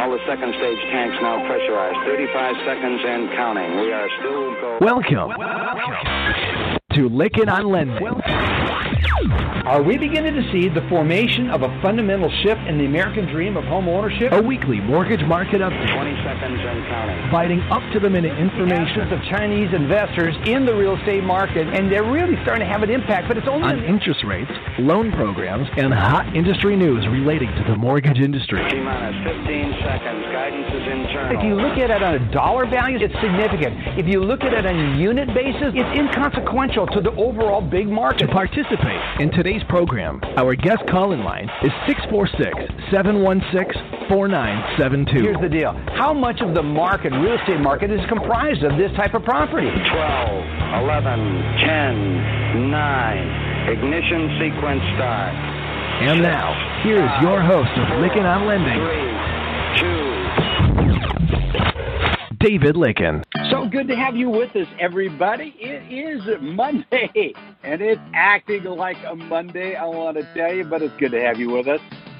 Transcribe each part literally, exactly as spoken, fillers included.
All the second stage tanks now pressurized. thirty-five seconds and counting. We are still going. Welcome, Welcome to Lykken on Lending. Are we beginning to see the formation of a fundamental shift in the American dream of home ownership? A weekly mortgage market update. twenty seconds and counting. Providing up-to-the-minute information of Chinese investors in the real estate market, and they're really starting to have an impact, but it's only on interest rates, loan programs, and hot industry news relating to the mortgage industry. T-minus fifteen seconds. Guidance is internal. If you look at it on a dollar value, it's significant. If you look at it on a unit basis, it's inconsequential to the overall big market. To participate in today's program, our guest call-in line is six four six, seven one six, four nine seven two. Here's the deal. How much of the market, real estate market, is comprised of this type of property? twelve, eleven, ten, nine. Ignition sequence start. And now, here is your host of Lykken on Lending, three, two. David Lykken. So good to have you with us, everybody. It is Monday, and it's acting like a Monday, I want to tell you, but it's good to have you with us.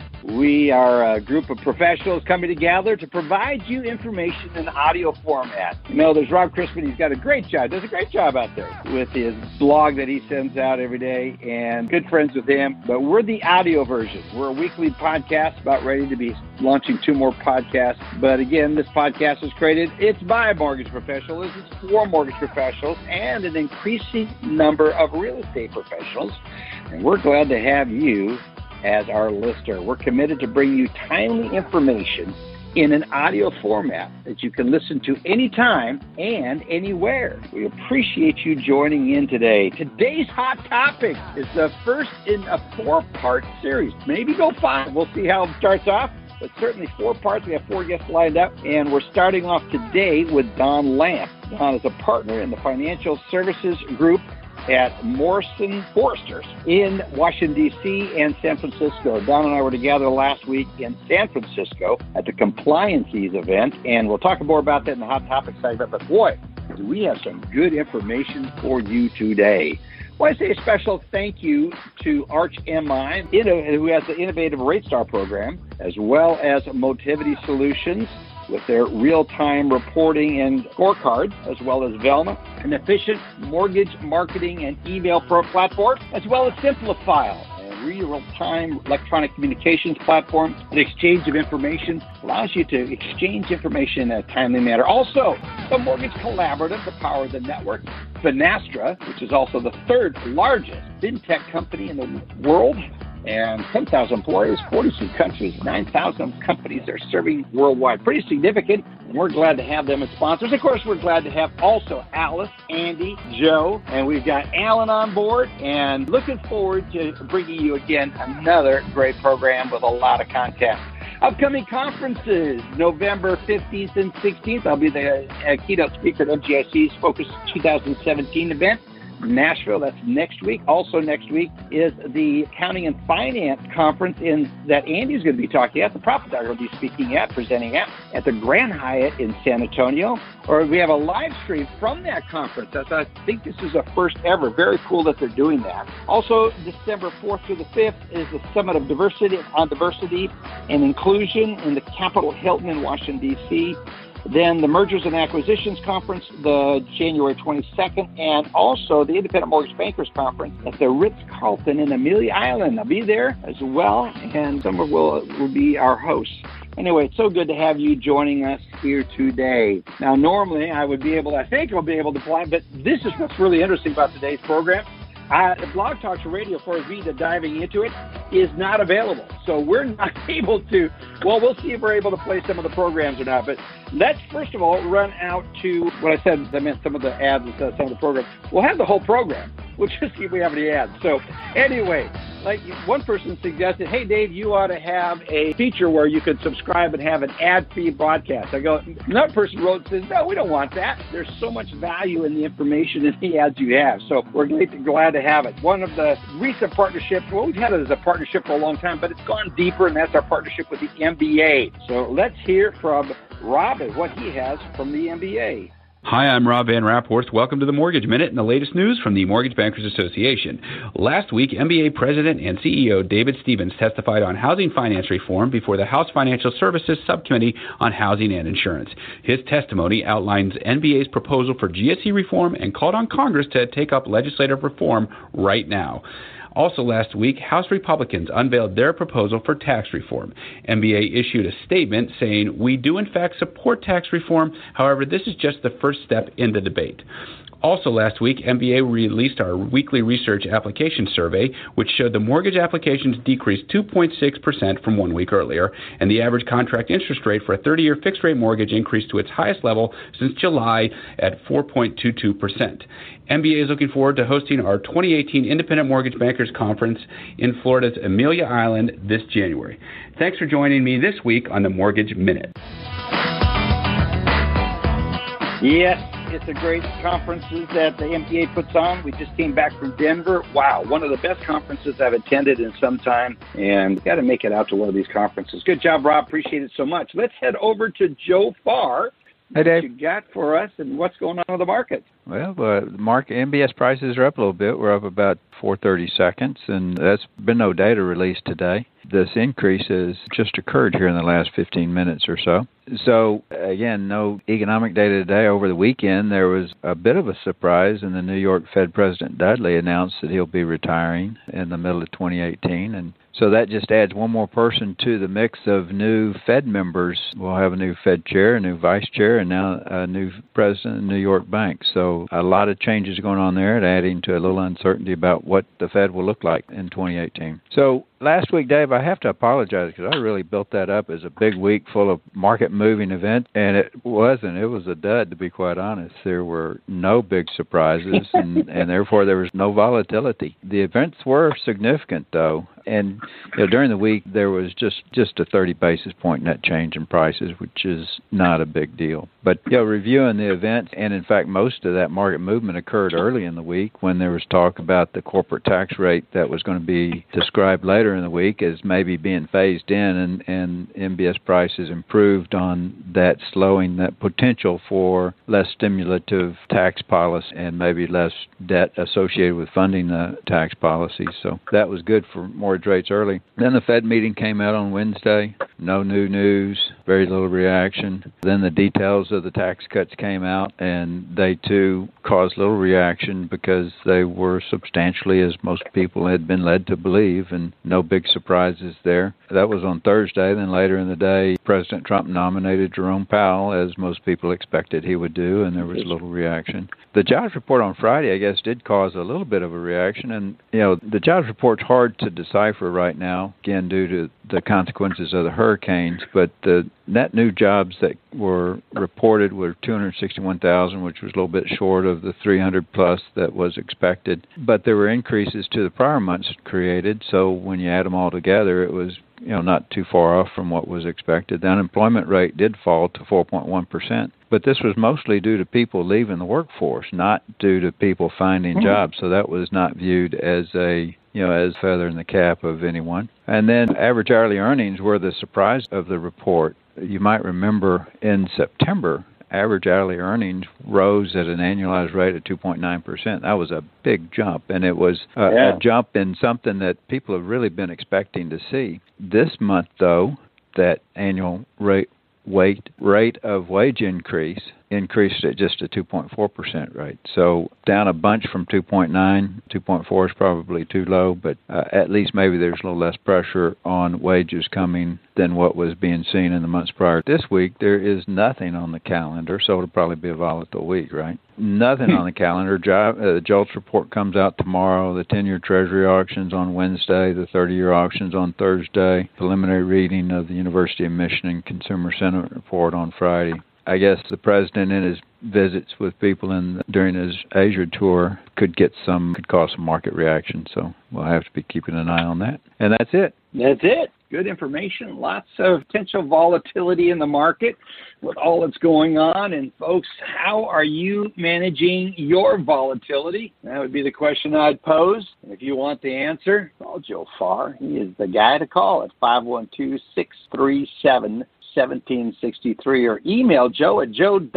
We are a group of professionals coming together to provide you information in audio format. You know, there's Rob Crispin. He's got a great job, does a great job out there with his blog that he sends out every day, and good friends with him. But we're the audio version. We're a weekly podcast, about ready to be launching two more podcasts. But again, this podcast was created, it's by mortgage professionals, it's for mortgage professionals, and an increasing number of real estate professionals. And we're glad to have you as our listener. We're committed to bring you timely information in an audio format that you can listen to anytime and anywhere. We appreciate you joining in today. Today's hot topic is the first in a four-part series. Maybe go five. We'll see how it starts off, but certainly four parts. We have four guests lined up, and we're starting off today with Don Lamp. Don is a partner in the financial services group at Morrison Foresters in Washington, D C and San Francisco. Don and I were together last week in San Francisco at the Compliances event, and we'll talk more about that in the Hot Topic segment. But boy, do we have some good information for you today. I want to say a special thank you to Arch M I, who has the Innovative Rate Star program, as well as Motivity Solutions, with their real-time reporting and scorecard, as well as Velma, an efficient mortgage marketing and email pro platform, as well as Simplifile, a real-time electronic communications platform. An exchange of information allows you to exchange information in a timely manner. Also, the Mortgage Collaborative, the power of the network. Finastra, which is also the third largest fintech company in the world, and ten thousand employees, forty-two countries, nine thousand companies they're serving worldwide. Pretty significant, and we're glad to have them as sponsors. Of course, we're glad to have also Alice, Andy, Joe, and we've got Alan on board, and looking forward to bringing you again another great program with a lot of content. Upcoming conferences, November fifteenth and sixteenth. I'll be the uh, keynote speaker at M G I C's Focus twenty seventeen event. Nashville, that's next week. Also next week is the Accounting and Finance Conference in that Andy's going to be talking at, the Profit Dog will be speaking at, presenting at, at the Grand Hyatt in San Antonio. Or we have a live stream from that conference. That's, I think this is a first ever. Very cool that they're doing that. Also, December fourth through the fifth is the Summit of Diversity on Diversity and Inclusion in the Capitol Hilton in Washington, D C Then the Mergers and Acquisitions Conference, the January twenty-second, and also the Independent Mortgage Bankers Conference at the Ritz-Carlton in Amelia Island. I'll be there as well, and Summer will, will be our host. Anyway, it's so good to have you joining us here today. Now, normally I would be able to, I think I'll be able to apply, but this is what's really interesting about today's program. Uh, the Blog Talk Radio for Vita diving into it is not available. So we're not able to, well, we'll see if we're able to play some of the programs or not. But let's, first of all, run out to what I said, I meant some of the ads instead of some of the programs. We'll have the whole program. We'll just see if we have any ads. So anyway, like one person suggested, hey, Dave, you ought to have a feature where you could subscribe and have an ad-free broadcast. I go, another person wrote and says, no, we don't want that. There's so much value in the information and the ads you have. So we're glad to have it. One of the recent partnerships, well, we've had it as a partnership for a long time, but it's gone deeper, and that's our partnership with the M B A. So let's hear from Rob and what he has from the M B A. Hi, I'm Rob Van Rapphorst. Welcome to the Mortgage Minute and the latest news from the Mortgage Bankers Association. Last week, M B A President and C E O David Stevens testified on housing finance reform before the House Financial Services Subcommittee on Housing and Insurance. His testimony outlines N B A's proposal for G S E reform and called on Congress to take up legislative reform right now. Also last week, House Republicans unveiled their proposal for tax reform. M B A issued a statement saying, "We do in fact support tax reform. However, this is just the first step in the debate." Also last week, M B A released our weekly research application survey, which showed the mortgage applications decreased two point six percent from one week earlier, and the average contract interest rate for a thirty-year fixed-rate mortgage increased to its highest level since July at four point two two percent. M B A is looking forward to hosting our twenty eighteen Independent Mortgage Bankers Conference in Florida's Amelia Island this January. Thanks for joining me this week on the Mortgage Minute. Yes, it's a great conferences that the M B A puts on. We just came back from Denver. Wow, one of the best conferences I've attended in some time, and got to make it out to one of these conferences. Good job, Rob. Appreciate it so much. Let's head over to Joe Farr. Hey, Dave. What you got for us, and what's going on with the market? Well, uh, the market M B S prices are up a little bit. We're up about four thirty seconds, and that's been no data released today. This increase has just occurred here in the last fifteen minutes or so. So, again, no economic data today. Over the weekend, there was a bit of a surprise, and the New York Fed President Dudley announced that he'll be retiring in the middle of twenty eighteen, and so that just adds one more person to the mix of new Fed members. We'll have a new Fed chair, a new vice chair, and now a new president of New York Bank. So a lot of changes going on there, adding to a little uncertainty about what the Fed will look like in twenty eighteen. So last week, Dave, I have to apologize because I really built that up as a big week full of market-moving events, and it wasn't. It was a dud, to be quite honest. There were no big surprises, and, and therefore there was no volatility. The events were significant, though. And you know, during the week, there was just, just a thirty basis point net change in prices, which is not a big deal. But you know, reviewing the events, and in fact, most of that market movement occurred early in the week when there was talk about the corporate tax rate that was going to be described later in the week as maybe being phased in, and, and M B S prices improved on that, slowing that potential for less stimulative tax policy and maybe less debt associated with funding the tax policy. So that was good for more rates early. Then the Fed meeting came out on Wednesday. No new news, very little reaction. Then the details of the tax cuts came out, and they too caused little reaction because they were substantially as most people had been led to believe, and no big surprises there. That was on Thursday. Then later in the day, President Trump nominated Jerome Powell, as most people expected he would do, and there was little reaction. The jobs report on Friday, I guess, did cause a little bit of a reaction, and you know, the jobs report's hard to decide for right now, again, due to the consequences of the hurricanes, but the net new jobs that were reported were two hundred sixty-one thousand, which was a little bit short of the three hundred plus that was expected. But there were increases to the prior months created, so when you add them all together, it was you know not too far off from what was expected. The unemployment rate did fall to four point one percent. But this was mostly due to people leaving the workforce, not due to people finding mm-hmm. jobs. So that was not viewed as a, you know, as feather in the cap of anyone. And then average hourly earnings were the surprise of the report. You might remember in September, average hourly earnings rose at an annualized rate of two point nine percent. That was a big jump, and it was a, yeah. a jump in something that people have really been expecting to see. This month, though, that annual rate Weight rate of wage increase increased at just a two point four percent rate. So down a bunch from two point nine. two point four is probably too low, but uh, at least maybe there's a little less pressure on wages coming than what was being seen in the months prior. This week, there is nothing on the calendar, so it'll probably be a volatile week, right? Nothing on the calendar. Job, uh, the JOLTS report comes out tomorrow. The ten-year Treasury auctions on Wednesday. The thirty-year auctions on Thursday. Preliminary reading of the University of Michigan Consumer Sentiment Report on Friday. I guess the president in his visits with people in during his Asia tour could get some, could cause some market reaction. So we'll have to be keeping an eye on that. And that's it. That's it. Good information. Lots of potential volatility in the market with all that's going on. And folks, how are you managing your volatility? That would be the question I'd pose. And if you want the answer, call Joe Farr. He is the guy to call at five one two, six three seven, one seven six three or email Joe at joe dot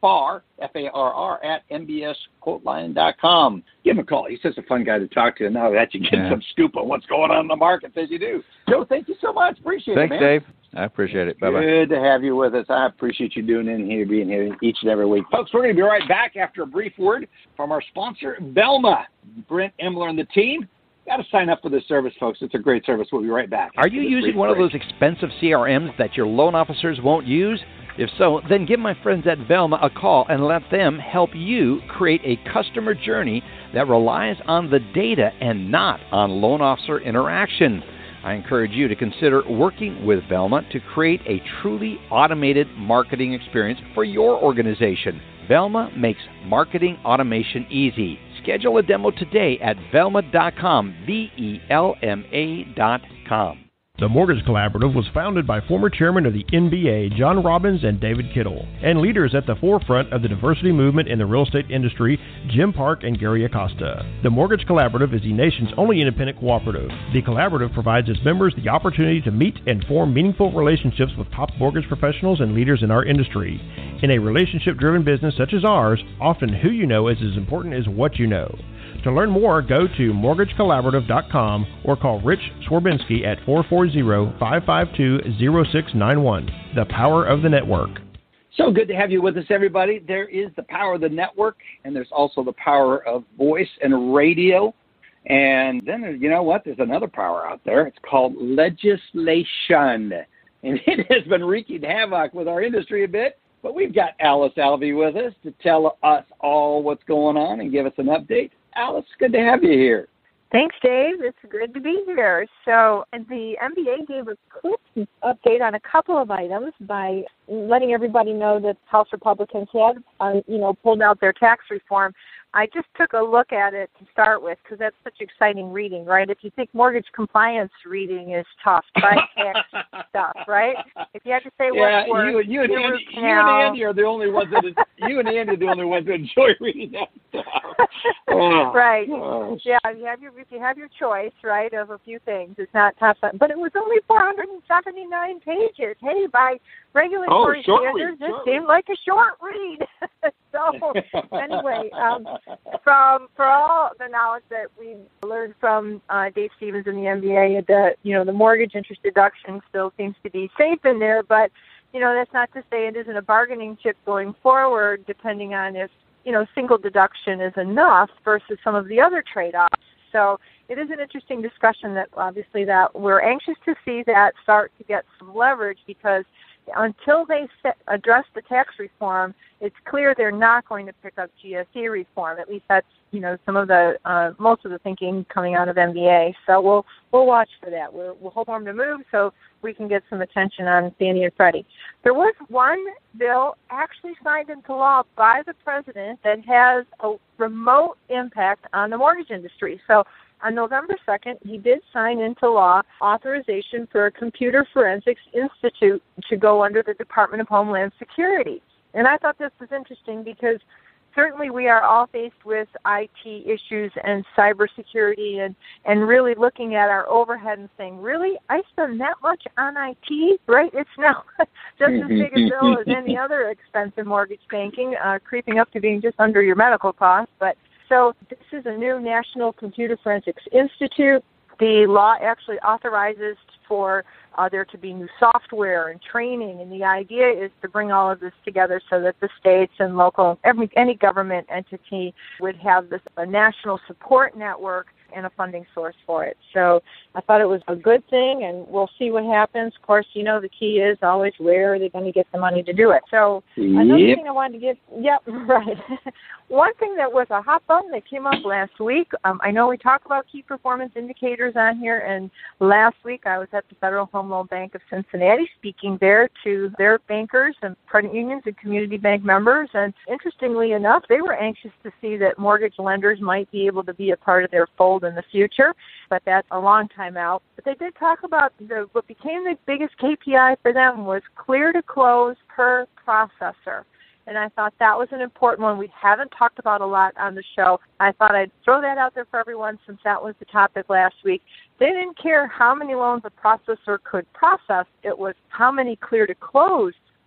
Farr, F A R R, at M B S quote line dot com. Give him a call. He's such a fun guy to talk to. And now that you get yeah. some scoop on what's going on in the markets as you do. Joe, thank you so much. Appreciate Thanks, it, man. Thanks, Dave. I appreciate it. Bye-bye. Good to have you with us. I appreciate you doing in here, being here each and every week. Folks, we're going to be right back after a brief word from our sponsor, Velma. Brent Imler and the team. Got to sign up for this service, folks. It's a great service. We'll be right back. Are you using one break. of those expensive C R Ms that your loan officers won't use? If so, then give my friends at Velma a call and let them help you create a customer journey that relies on the data and not on loan officer interaction. I encourage you to consider working with Velma to create a truly automated marketing experience for your organization. Velma makes marketing automation easy. Schedule a demo today at velma dot com, V E L M A dot com. The Mortgage Collaborative was founded by former chairman of the N B A, John Robbins and David Kittle, and leaders at the forefront of the diversity movement in the real estate industry, Jim Park and Gary Acosta. The Mortgage Collaborative is the nation's only independent cooperative. The collaborative provides its members the opportunity to meet and form meaningful relationships with top mortgage professionals and leaders in our industry. In a relationship-driven business such as ours, often who you know is as important as what you know. To learn more, go to mortgage collaborative dot com or call Rich Swerbinsky at four four zero, five five two, zero six nine one. The power of the network. So good to have you with us, everybody. There is the power of the network, and there's also the power of voice and radio. And then, you know what? There's another power out there. It's called legislation. And it has been wreaking havoc with our industry a bit. But we've got Alice Alvey with us to tell us all what's going on and give us an update. Alice, good to have you here. Thanks, Dave. It's good to be here. So the M B A gave a quick update on a couple of items by letting everybody know that House Republicans had, uh, you know, pulled out their tax reform. I just took a look at it to start with because that's such exciting reading, right? If you think mortgage compliance reading is tough, try tax stuff, right? If you had to say yeah, what word, you, you, and Andy, you and Andy are the only ones that you and Andy are the only ones that enjoy reading that stuff. Oh, right? gosh. Yeah, you have your if you have your choice, right, of a few things. It's not tough, but it was only four hundred seventy-nine pages. Hey, by regulatory oh, standards, read, it seemed like a short read. So anyway, um, from for all the knowledge that we learned from uh, Dave Stevens in the M B A, that you know the mortgage interest deduction still seems to be safe in there, but you know that's not to say it isn't a bargaining chip going forward, depending on if you know single deduction is enough versus some of the other trade-offs. So it is an interesting discussion that obviously that we're anxious to see that start to get some leverage because until they set, address the tax reform, it's clear they're not going to pick up G S E reform. At least that's you know some of the uh, most of the thinking coming out of M B A. So we'll we'll watch for that. We're, we'll hold them to move so we can get some attention on Fannie and Freddie. There was one bill actually signed into law by the president that has a remote impact on the mortgage industry. So on November second, he did sign into law authorization for a Computer Forensics Institute to go under the Department of Homeland Security. And I thought this was interesting because certainly we are all faced with I T issues and cybersecurity and, and really looking at our overhead and saying, really, I spend that much on I T, right? It's now just as big a bill as any other expense in mortgage banking, uh, creeping up to being just under your medical costs. But so this is a new National Computer Forensics Institute. The law actually authorizes for uh, there to be new software and training, and the idea is to bring all of this together so that the states and local, every, any government entity would have this a national support network and a funding source for it. So I thought it was a good thing, and we'll see what happens. Of course, you know, the key is always where are they going to get the money to do it. So yep. Another thing I wanted to give, yep, right. One thing that was a hot button that came up last week, um, I know we talk about key performance indicators on here, and last week I was at the Federal Home Loan Bank of Cincinnati speaking there to their bankers and credit unions and community bank members, and interestingly enough, they were anxious to see that mortgage lenders might be able to be a part of their fold in the future, but that's a long time out. But they did talk about the, what became the biggest K P I for them was clear to close per processor. And I thought that was an important one we haven't talked about a lot on the show. I thought I'd throw that out there for everyone since that was the topic last week. They didn't care how many loans a processor could process. It was how many clear to close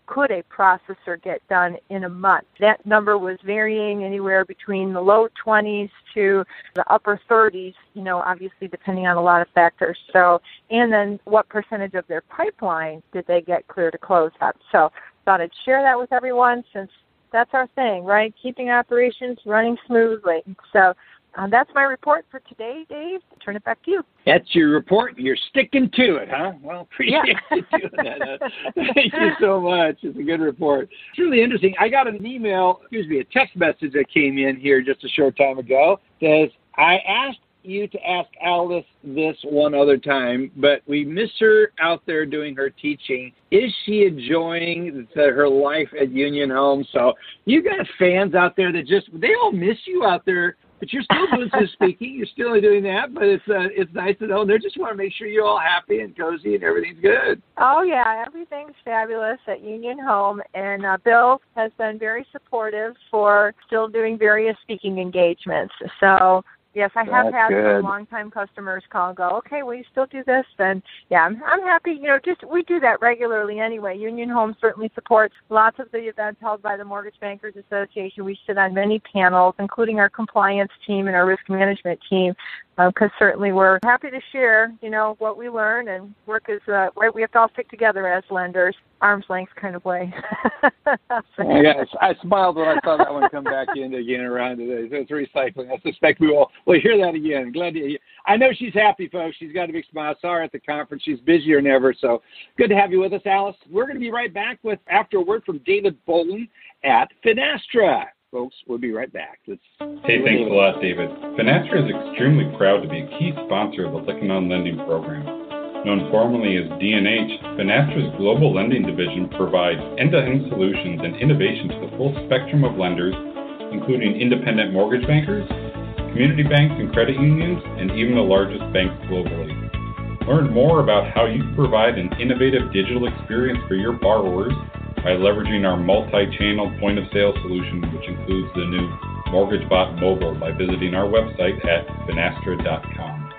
could a processor get done in a month? That number was varying anywhere between the low twenties to the upper thirties, you know, obviously depending on a lot of factors. So, and then what percentage of their pipeline did they get clear to close up? So thought I'd share that with everyone since that's our thing, right? Keeping operations running smoothly. So uh, that's my report for today, Dave. Turn it back to you. That's your report. You're sticking to it, huh? Well, appreciate yeah. you doing that. Uh, thank you so much. It's a good report. It's really interesting. I got an email, excuse me, a text message that came in here just a short time ago. It says, I asked you to ask Alice this one other time, but we miss her out there doing her teaching. Is she enjoying the, her life at Union Home? So you got fans out there that just, they all miss you out there, but you're still doing some speaking. You're still doing that, but it's uh, it's nice to know. They just want to make sure you're all happy and cozy and everything's good. Oh, yeah, everything's fabulous at Union Home, and uh, Bill has been very supportive for still doing various speaking engagements. So yes, I have That's had good. some longtime customers call and go, okay, will you still do this? And yeah, I'm, I'm happy. You know, just we do that regularly anyway. Union Home certainly supports lots of the events held by the Mortgage Bankers Association. We sit on many panels, including our compliance team and our risk management team, because uh, certainly we're happy to share, you know, what we learn and work as, uh, we have to all stick together as lenders, arm's length kind of way. I, got, I smiled when I saw that one come back in again around today. So it's recycling. I suspect we will we'll hear that again. Glad to. I know she's happy, folks. She's got a big smile. Saw her at the conference. She's busier than ever. So good to have you with us, Alice. We're going to be right back with after a word from David Bolton at Finastra. Folks, we'll be right back. Let's hey, thanks a lot, David. Finastra is extremely proud to be a key sponsor of the Lykken On Lending Program. Known formally as D N H, Finastra's Global Lending Division provides end-to-end solutions and innovation to the full spectrum of lenders, including independent mortgage bankers, community banks and credit unions, and even the largest banks globally. Learn more about how you provide an innovative digital experience for your borrowers by leveraging our multi-channel point-of-sale solution, which includes the new MortgageBot Mobile, by visiting our website at finastra dot com.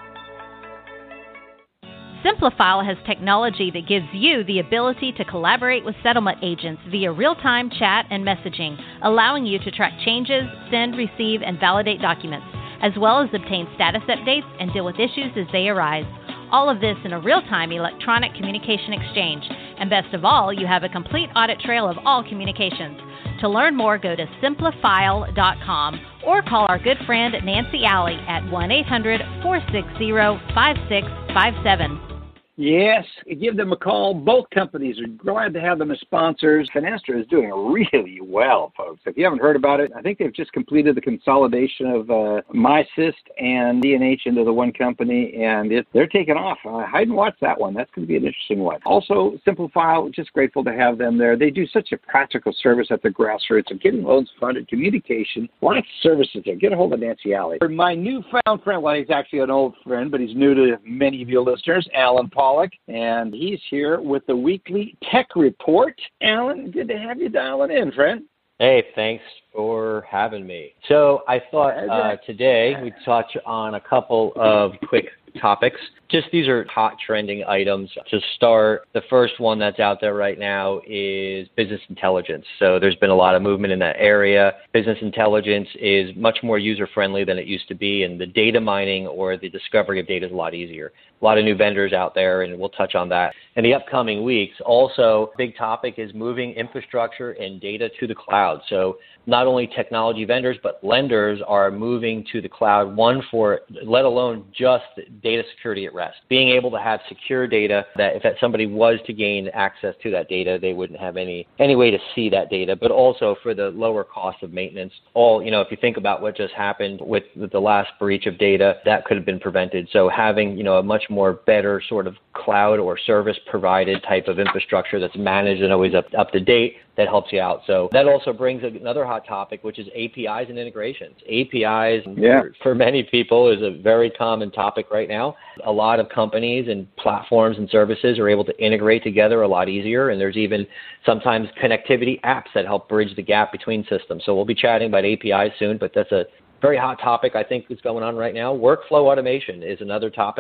Simplifile has technology that gives you the ability to collaborate with settlement agents via real-time chat and messaging, allowing you to track changes, send, receive, and validate documents, as well as obtain status updates and deal with issues as they arise. All of this in a real-time electronic communication exchange. And best of all, you have a complete audit trail of all communications. To learn more, go to simplifile dot com or call our good friend Nancy Alley at one eight hundred, four six zero, five six five seven. Yes, give them a call. Both companies are glad to have them as sponsors. Finastra is doing really well, folks. If you haven't heard about it, I think they've just completed the consolidation of uh, MySyst and D N H into the one company, and it, they're taking off. Uh, hide and watch that one. That's going to be an interesting one. Also, Simplifile, just grateful to have them there. They do such a practical service at the grassroots of getting loans funded, communication, lots of services there. Get a hold of Nancy Alley. For my newfound friend, well, he's actually an old friend, but he's new to many of you listeners, Alan Paul. And he's here with the weekly tech report. Alan, good to have you dialing in, friend. Hey, thanks for having me. So I thought uh, today we'd touch on a couple of quick topics. Just these are hot trending items. To start, the first one that's out there right now is business intelligence. So there's been a lot of movement in that area. Business intelligence is much more user-friendly than it used to be, and the data mining or the discovery of data is a lot easier. A lot of new vendors out there, and we'll touch on that in the upcoming weeks. Also, big topic is moving infrastructure and data to the cloud. So not only technology vendors, but lenders are moving to the cloud, one for, let alone just data security at rest. Being able to have secure data that if somebody was to gain access to that data, they wouldn't have any, any way to see that data, but also for the lower cost of maintenance. All, you know, if you think about what just happened with, with the last breach of data, that could have been prevented. So having, you know, a much more better sort of cloud or service provided type of infrastructure that's managed and always up, up to date, that helps you out. So that also brings another hot topic, which is A P Is and integrations. A P Is, yeah. for, for many people, is a very common topic right now. A lot of companies and platforms and services are able to integrate together a lot easier, and there's even sometimes connectivity apps that help bridge the gap between systems. So we'll be chatting about A P Is soon, but that's a very hot topic I think is going on right now. Workflow automation is another topic.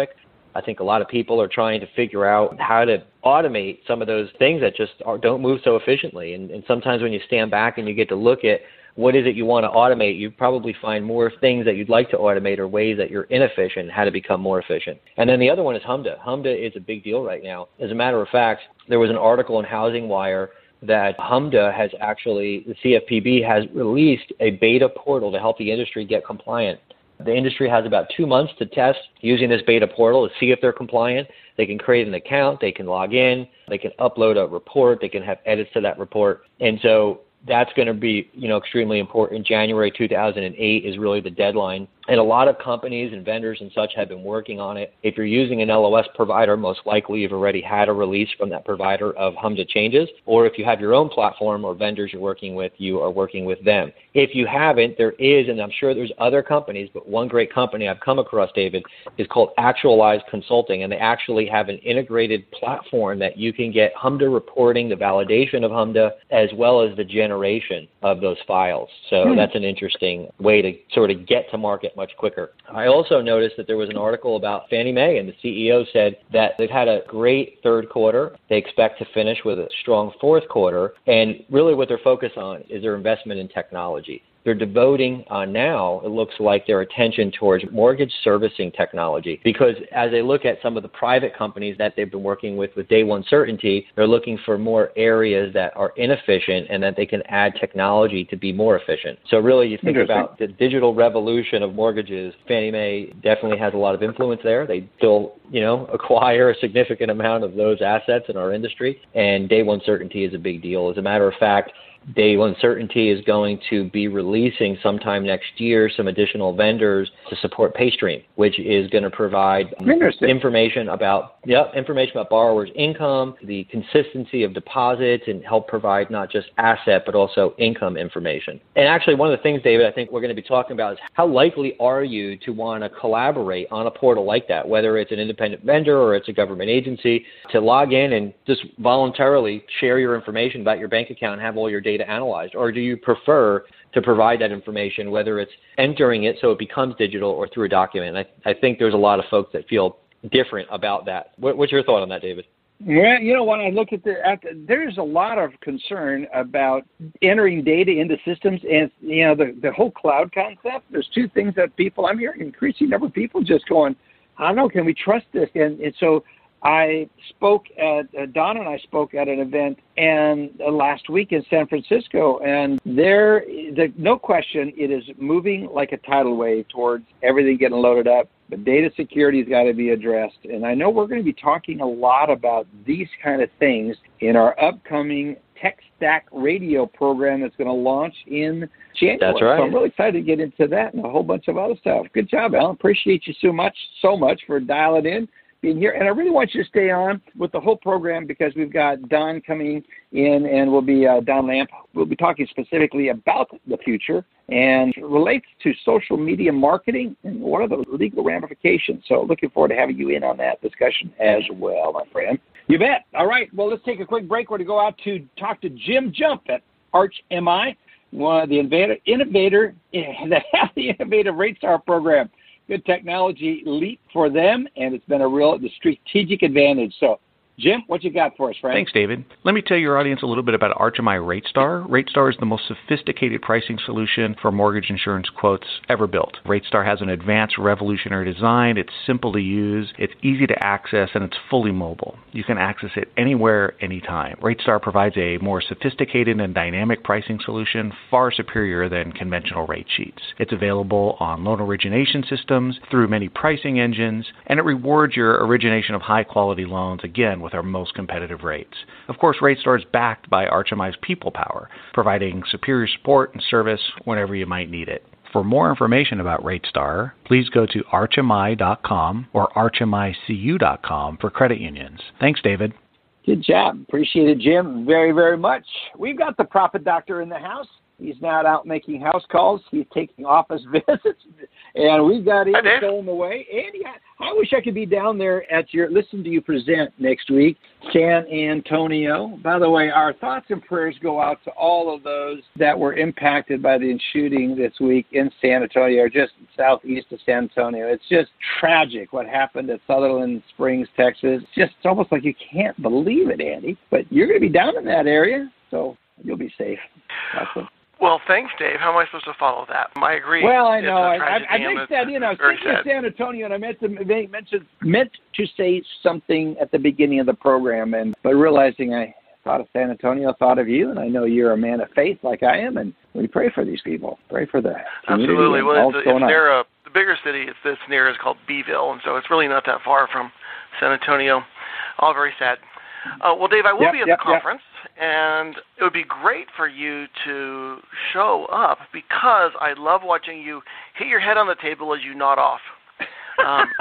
I think a lot of people are trying to figure out how to automate some of those things that just are, don't move so efficiently. And, and sometimes when you stand back and you get to look at what is it you want to automate, you probably find more things that you'd like to automate or ways that you're inefficient and how to become more efficient. And then the other one is HMDA. HMDA is a big deal right now. As a matter of fact, there was an article in Housing Wire that HMDA has actually, the C F P B has released a beta portal to help the industry get compliant. The industry has about two months to test using this beta portal to see if they're compliant. They can create an account, they can log in, they can upload a report, they can have edits to that report. And so that's going to be, you know, extremely important. January two thousand eight is really the deadline. And a lot of companies and vendors and such have been working on it. If you're using an L O S provider, most likely you've already had a release from that provider of HMDA changes. Or if you have your own platform or vendors you're working with, you are working with them. If you haven't, there is, and I'm sure there's other companies, but one great company I've come across, David, is called Actualize Consulting. And they actually have an integrated platform that you can get HMDA reporting, the validation of HMDA, as well as the generation of those files. So hmm. that's an interesting way to sort of get to market much quicker. I also noticed that there was an article about Fannie Mae, and the C E O said that they've had a great third quarter. They expect to finish with a strong fourth quarter, and really what they're focused on is their investment in technology. They're devoting uh, now, it looks like, their attention towards mortgage servicing technology, because as they look at some of the private companies that they've been working with with day one certainty, they're looking for more areas that are inefficient and that they can add technology to be more efficient. So really, you think about the digital revolution of mortgages, Fannie Mae definitely has a lot of influence there. They still, you know, acquire a significant amount of those assets in our industry, and day one certainty is a big deal. As a matter of fact, Day One Certainty is going to be releasing sometime next year some additional vendors to support PayStream, which is going to provide information about yeah, information about borrowers' income, the consistency of deposits, and help provide not just asset but also income information. And actually, one of the things, David, I think we're going to be talking about is how likely are you to want to collaborate on a portal like that, whether it's an independent vendor or it's a government agency, to log in and just voluntarily share your information about your bank account and have all your data analyzed? Or do you prefer to provide that information, whether it's entering it so it becomes digital or through a document? I, I think there's a lot of folks that feel different about that. What, what's your thought on that, David? Well, you know, when I look at the, at the, there's a lot of concern about entering data into systems, and, you know, the, the whole cloud concept. There's two things that people, I'm hearing an increasing number of people just going, I don't know, can we trust this? And, and so I spoke at, uh, Don and I spoke at an event and uh, last week in San Francisco, and there, the, no question, it is moving like a tidal wave towards everything getting loaded up. But data security has got to be addressed. And I know we're going to be talking a lot about these kind of things in our upcoming Tech Stack radio program that's going to launch in January. That's right. So I'm really excited to get into that and a whole bunch of other stuff. Good job, Alan. Appreciate you so much, so much for dialing in, being here. And I really want you to stay on with the whole program because we've got Don coming in, and we'll be, uh, Don Lamp, we'll be talking specifically about the future and relates to social media marketing and what are the legal ramifications. So looking forward to having you in on that discussion as well, my friend. You bet. All right. Well, let's take a quick break. We're going to go out to talk to Jim Jump at ArchMI, one of the innovator, innovator the innovative RateStar program. Good technology leap for them, and it's been a real the strategic advantage. So, Jim, what you got for us, friend? Thanks, David. Let me tell your audience a little bit about ArchMI RateStar. RateStar is the most sophisticated pricing solution for mortgage insurance quotes ever built. RateStar has an advanced revolutionary design. It's simple to use, it's easy to access, and it's fully mobile. You can access it anywhere, anytime. RateStar provides a more sophisticated and dynamic pricing solution, far superior than conventional rate sheets. It's available on loan origination systems, through many pricing engines, and it rewards your origination of high-quality loans, again, with our most competitive rates. Of course, RateStar is backed by ArchMI's people power, providing superior support and service whenever you might need it. For more information about RateStar, please go to arch M I dot com or arch M I C U dot com for credit unions. Thanks, David. Good job. Appreciate it, Jim, very, very much. We've got the Profit Doctor in the house. He's not out making house calls. He's taking office visits, and we've got him stowing away. Andy, I wish I could be down there at your, listen to you present next week, San Antonio. By the way, our thoughts and prayers go out to all of those that were impacted by the shooting this week in San Antonio, or just southeast of San Antonio. It's just tragic what happened at Sutherland Springs, Texas. It's just it's almost like you can't believe it, Andy. But you're going to be down in that area, so you'll be safe. Awesome. Well, thanks, Dave. How am I supposed to follow that? I agree. Well, I know. I, I, I think that, you know, I was thinking of San Antonio, and I meant to mention, meant to say something at the beginning of the program, and but realizing I thought of San Antonio, thought of you, and I know you're a man of faith like I am, and we pray for these people. Pray for the community. Absolutely. Well, it's, it's near a, the bigger city it's this near is called Beeville, and so it's really not that far from San Antonio. All very sad. Uh, well, Dave, I will yep, be at yep, the conference, yep. and it would be great for you to show up because I love watching you hit your head on the table as you nod off. Um,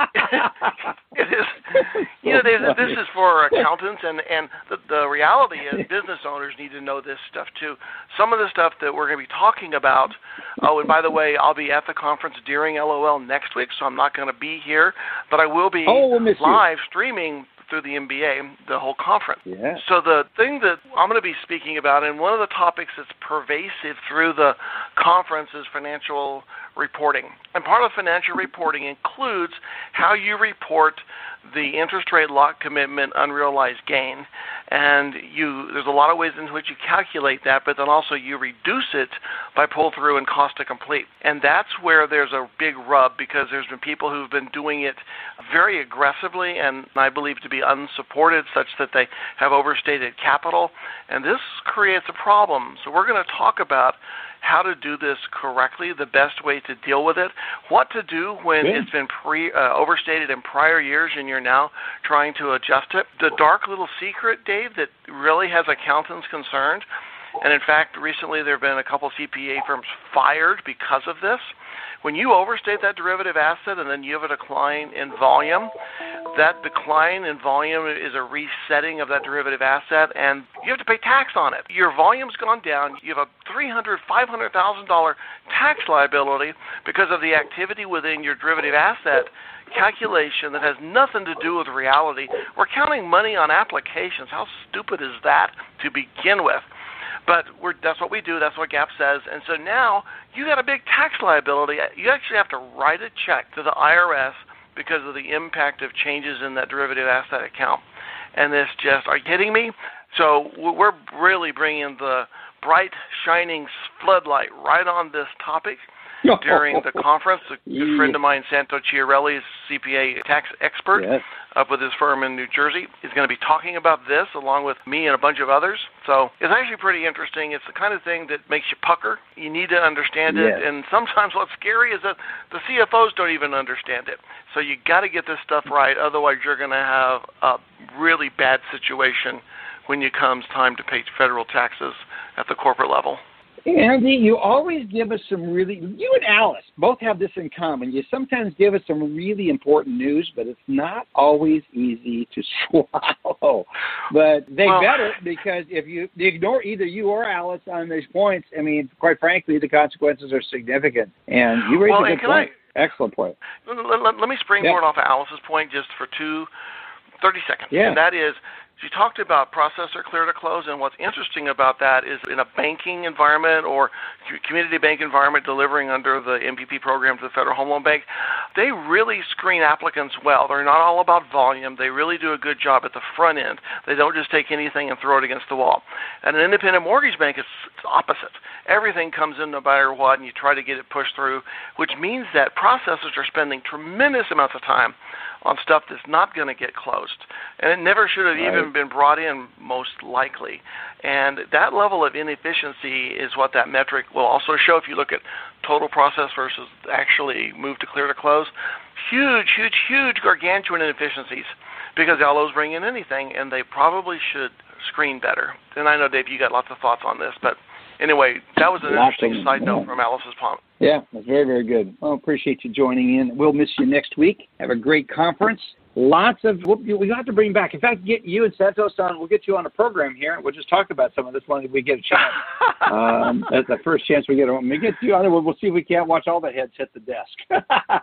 it is, you know, Dave, this is for accountants, and, and the, the reality is business owners need to know this stuff, too. Some of the stuff that we're going to be talking about, oh, and by the way, I'll be at the conference during L O L next week, so I'm not going to be here, but I will be oh, we'll live you. streaming through the M B A, the whole conference. Yeah. So the thing that I'm going to be speaking about, and one of the topics that's pervasive through the conference is financial reporting. And part of financial reporting includes how you report the interest rate lock commitment unrealized gain. And you there's a lot of ways in which you calculate that, but then also you reduce it by pull-through and cost to complete. And that's where there's a big rub, because there's been people who've been doing it very aggressively and I believe to be unsupported, such that they have overstated capital. And this creates a problem. So we're going to talk about how to do this correctly, the best way to deal with it, what to do when Good. it's been pre uh, overstated in prior years and you're now trying to adjust it. The dark little secret, Dave, that really has accountants concerned, and in fact, recently there have been a couple C P A firms fired because of this. When you overstate that derivative asset and then you have a decline in volume, that decline in volume is a resetting of that derivative asset, and you have to pay tax on it. Your volume's gone down. You have a three hundred thousand dollars, five hundred thousand dollars tax liability because of the activity within your derivative asset calculation that has nothing to do with reality. We're counting money on applications. How stupid is that to begin with? But we're, that's what we do. That's what GAAP says. And so now you got a big tax liability. You actually have to write a check to the I R S because of the impact of changes in that derivative asset account. And this just, are you kidding me? So we're really bringing the bright, shining floodlight right on this topic during the conference. A good friend of mine, Santo Chiarelli, is a C P A tax expert yes. up with his firm in New Jersey. He's going to be talking about this along with me and a bunch of others. So it's actually pretty interesting. It's the kind of thing that makes you pucker. You need to understand it. Yes. And sometimes what's scary is that the C F Os don't even understand it. So you got to get this stuff right. Otherwise, you're going to have a really bad situation when it comes time to pay federal taxes at the corporate level. Andy, you always give us some really, you and Alice both have this in common. You sometimes give us some really important news, but it's not always easy to swallow. But they well, better, because if you ignore either you or Alice on these points, I mean, quite frankly, the consequences are significant. And you raise well, a good point. I, Excellent point. Let, let, let me springboard yeah. off of Alice's point just for two, thirty seconds. Yeah. And that is, she talked about processor clear to close, and what's interesting about that is in a banking environment or community bank environment delivering under the M P P program to the Federal Home Loan Bank, they really screen applicants well. They're not all about volume. They really do a good job at the front end. They don't just take anything and throw it against the wall. At an independent mortgage bank, it's, it's opposite. Everything comes in no matter what, and you try to get it pushed through, which means that processors are spending tremendous amounts of time on stuff that's not going to get closed. And it never should have right. even been brought in, most likely. And that level of inefficiency is what that metric will also show if you look at total process versus actually move to clear to close. Huge, huge, huge gargantuan inefficiencies because all those bring in anything, and they probably should screen better. And I know, Dave, you got lots of thoughts on this, but anyway, that was an Lots interesting of, side yeah. note from Alice's point. Yeah, that's very, very good. Well, appreciate you joining in. We'll miss you next week. Have a great conference. Lots of, we have to bring back, in fact, get you and Santos on, we'll get you on a program here. We'll just talk about some of this one if we get a chance. um, that's the first chance we get. When we get you on there, we'll, we'll see if we can't watch all the heads hit the desk.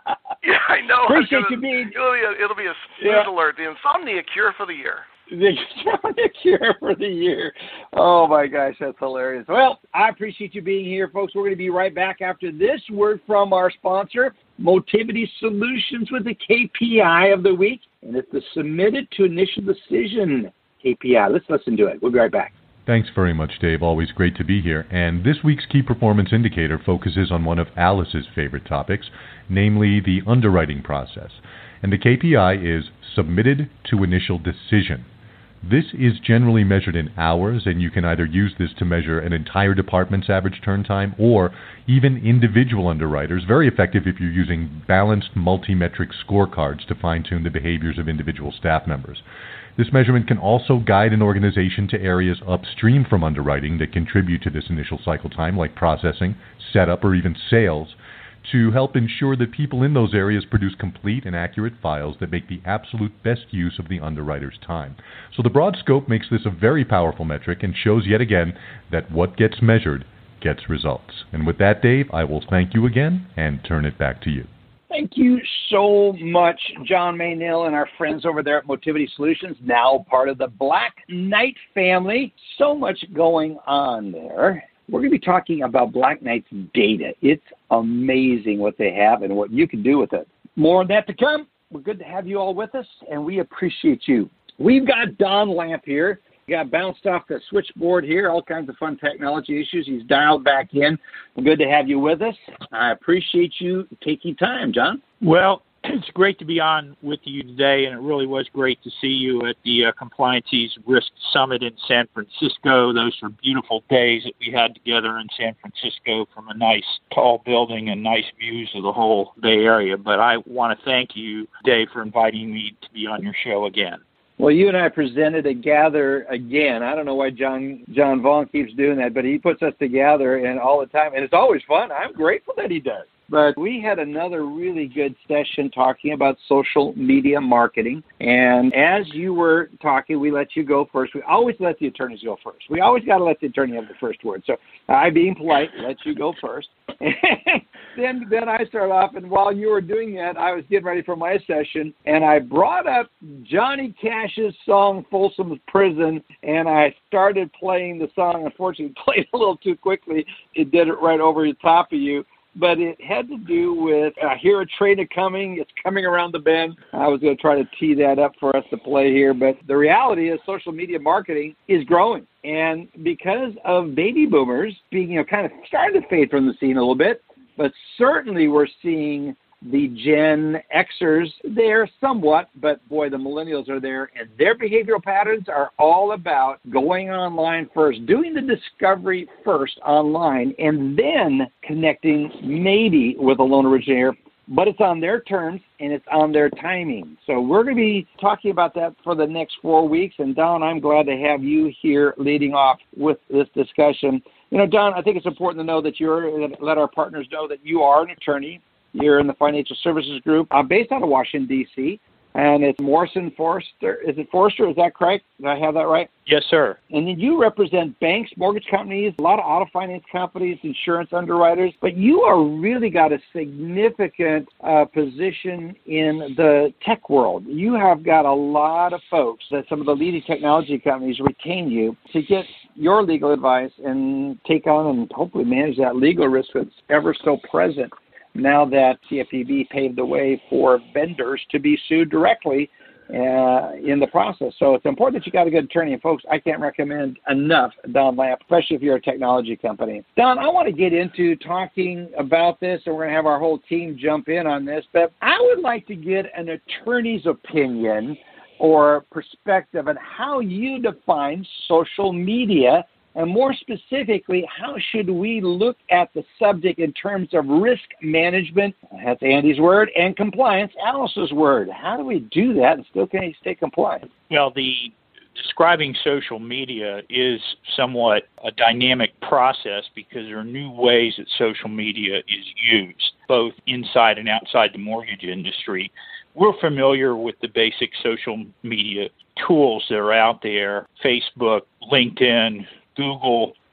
Yeah, I know. Appreciate gonna, you being. It'll be a, it'll be a snooze Yeah. alert. The insomnia cure for the year. The cure for the year. Oh, my gosh, that's hilarious. Well, I appreciate you being here, folks. We're going to be right back after this word from our sponsor, Motivity Solutions, with the K P I of the week, and it's the Submitted to Initial Decision K P I. Let's listen to it. We'll be right back. Thanks very much, Dave. Always great to be here. And this week's key performance indicator focuses on one of Alice's favorite topics, namely the underwriting process. And the K P I is Submitted to Initial Decision. This is generally measured in hours, and you can either use this to measure an entire department's average turn time or even individual underwriters. Very effective if you're using balanced multi-metric scorecards to fine-tune the behaviors of individual staff members. This measurement can also guide an organization to areas upstream from underwriting that contribute to this initial cycle time, like processing, setup, or even sales, to help ensure that people in those areas produce complete and accurate files that make the absolute best use of the underwriter's time. So the broad scope makes this a very powerful metric and shows yet again that what gets measured gets results. And with that, Dave, I will thank you again and turn it back to you. Thank you so much, John Maynell and our friends over there at Motivity Solutions, now part of the Black Knight family. So much going on there. We're going to be talking about Black Knight's data. It's amazing what they have and what you can do with it. More on that to come. We're good to have you all with us, and we appreciate you. We've got Don Lamp here. He got bounced off the switchboard here, all kinds of fun technology issues. He's dialed back in. We're good to have you with us. I appreciate you taking time, John. Well, it's great to be on with you today, and it really was great to see you at the uh, Compliances Risk Summit in San Francisco. Those were beautiful days that we had together in San Francisco from a nice tall building and nice views of the whole Bay Area. But I want to thank you, Dave, for inviting me to be on your show again. Well, you and I presented together again. I don't know why John John Vaughn keeps doing that, but he puts us together and all the time, and it's always fun. I'm grateful that he does. But we had another really good session talking about social media marketing. And as you were talking, we let you go first. We always let the attorneys go first. We always got to let the attorney have the first word. So I, being polite, let you go first. And then, then I started off, and while you were doing that, I was getting ready for my session, and I brought up Johnny Cash's song, Folsom Prison, and I started playing the song. Unfortunately, played a little too quickly. It did it right over the top of you. But it had to do with, I hear a train a-coming, it's coming around the bend. I was going to try to tee that up for us to play here, but the reality is social media marketing is growing. And because of baby boomers being, you know, kind of starting to fade from the scene a little bit, but certainly we're seeing the Gen Xers there somewhat, but boy, the millennials are there, and their behavioral patterns are all about going online first, doing the discovery first online, and then connecting maybe with a loan originator, but it's on their terms and it's on their timing. So we're going to be talking about that for the next four weeks, and Don, I'm glad to have you here leading off with this discussion. You know, Don, I think it's important to know that you're, let our partners know that you are an attorney. You're in the financial services group. I'm based out of Washington, D C, and it's Morrison Forrester. Is it Forrester? Is that correct? Did I have that right? Yes, sir. And then you represent banks, mortgage companies, a lot of auto finance companies, insurance underwriters, but you are really got a significant uh, position in the tech world. You have got a lot of folks that some of the leading technology companies retain you to get your legal advice and take on and hopefully manage that legal risk that's ever so present now that C F P B paved the way for vendors to be sued directly uh, in the process. So it's important that you got a good attorney. And folks, I can't recommend enough Don Lamp, especially if you're a technology company. Don, I want to get into talking about this, and we're going to have our whole team jump in on this, but I would like to get an attorney's opinion or perspective on how you define social media. And more specifically, how should we look at the subject in terms of risk management, that's Andy's word, and compliance, Alice's word? How do we do that and still can stay compliant? Well, the describing social media is somewhat a dynamic process because there are new ways that social media is used, both inside and outside the mortgage industry. We're familiar with the basic social media tools that are out there, Facebook, LinkedIn, Google,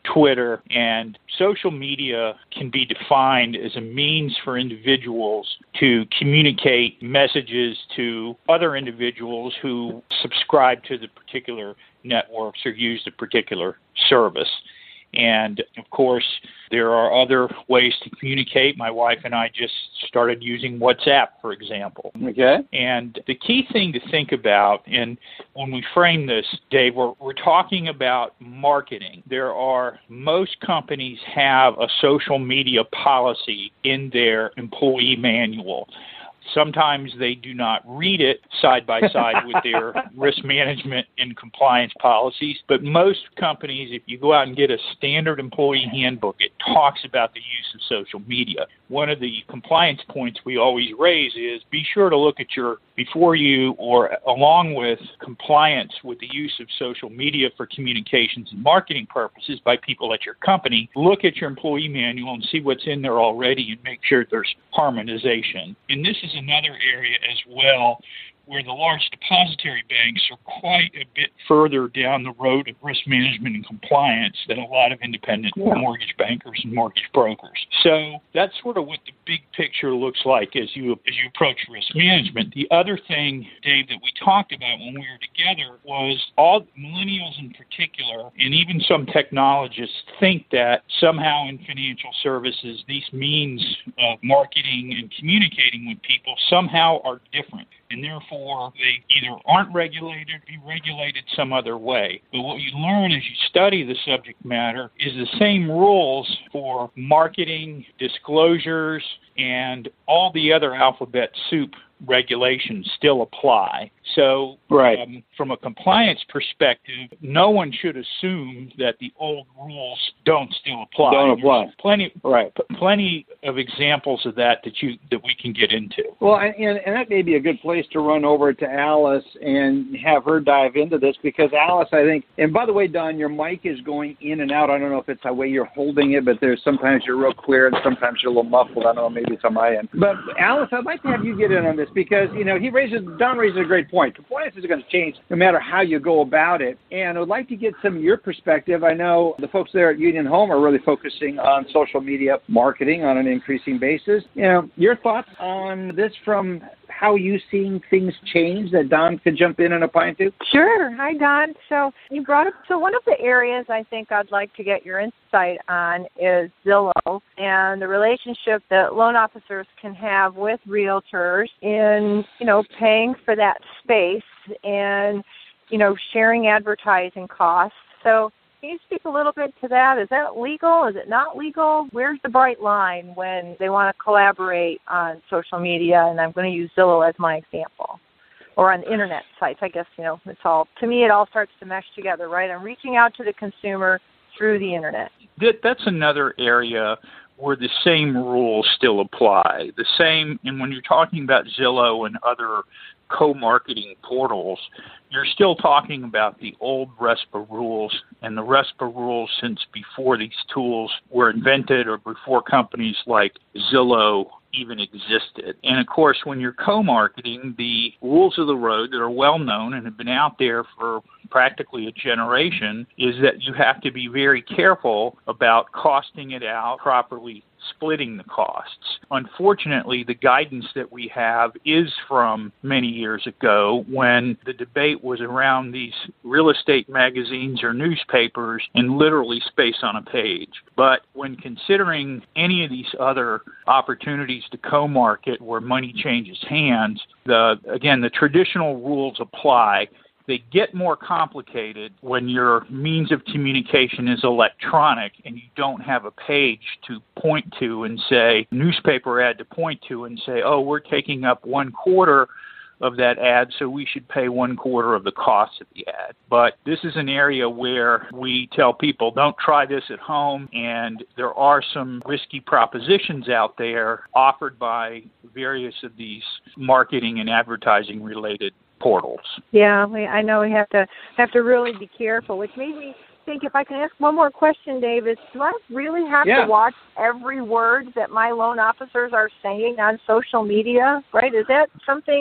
Twitter, and social media can be defined as a means for individuals to communicate messages to other individuals who subscribe to the particular networks or use the particular service. And, of course, there are other ways to communicate. My wife and I just started using WhatsApp, for example. Okay. And the key thing to think about, and when we frame this, Dave, we're, we're talking about marketing. There are, most companies have a social media policy in their employee manual. Sometimes they do not read it side by side with their risk management and compliance policies. But most companies, if you go out and get a standard employee handbook, it talks about the use of social media. One of the compliance points we always raise is be sure to look at your, before you or along with compliance with the use of social media for communications and marketing purposes by people at your company, look at your employee manual and see what's in there already and make sure there's harmonization. And this is another area as well where the large depository banks are quite a bit further down the road of risk management and compliance than a lot of independent yeah. mortgage bankers and mortgage brokers. So that's sort of what the big picture looks like as you as you approach risk management. The other thing, Dave, that we talked about when we were together was all millennials in particular, and even some technologists think that somehow in financial services, these means of marketing and communicating with people somehow are different. And therefore, they either aren't regulated or be regulated some other way. But what you learn as you study the subject matter is the same rules for marketing, disclosures, and all the other alphabet soup regulations still apply. So right. um, from a compliance perspective, no one should assume that the old rules don't still apply. Don't apply. There's plenty, right. p- plenty of examples of that that you that we can get into. Well, and, and that may be a good place to run over to Alice and have her dive into this, because Alice, I think, and by the way, Don, your mic is going in and out. I don't know if it's the way you're holding it, but there's sometimes you're real clear and sometimes you're a little muffled. I don't know, maybe it's on my end. But Alice, I'd like to have you get in on this, because, you know, he raises, Don raises a great point. Compliance is going to change no matter how you go about it. And I'd like to get some of your perspective. I know the folks there at Union Home are really focusing on social media marketing on an increasing basis. You know, your thoughts on this from how you seeing things change that Don could jump in and opine to? Sure. Hi, Don. So you brought up, so one of the areas I think I'd like to get your insight on is Zillow and the relationship that loan officers can have with realtors in, you know, paying for that space and, you know, sharing advertising costs. So can you speak a little bit to that? Is that legal? Is it not legal? Where's the bright line when they want to collaborate on social media? And I'm going to use Zillow as my example. Or on internet sites. I guess, you know, it's all, to me, it all starts to mesh together, right? I'm reaching out to the consumer through the internet. That, that's another area where the same rules still apply. The same, and when you're talking about Zillow and other co-marketing portals, you're still talking about the old RESPA rules, and the RESPA rules since before these tools were invented or before companies like Zillow even existed. And of course, when you're co-marketing, the rules of the road that are well known and have been out there for practically a generation is that you have to be very careful about costing it out properly, splitting the costs. Unfortunately, the guidance that we have is from many years ago when the debate was around these real estate magazines or newspapers and literally space on a page. But when considering any of these other opportunities to co-market where money changes hands, the again, the traditional rules apply. They get more complicated when your means of communication is electronic and you don't have a page to point to and say, newspaper ad to point to and say, oh, we're taking up one quarter of that ad, so we should pay one quarter of the cost of the ad. But this is an area where we tell people, don't try this at home, and there are some risky propositions out there offered by various of these marketing and advertising related portals. Yeah, we, I know we have to have to really be careful, which made me think, if I can ask one more question, David, do I really have yeah. to watch every word that my loan officers are saying on social media, right? Is that something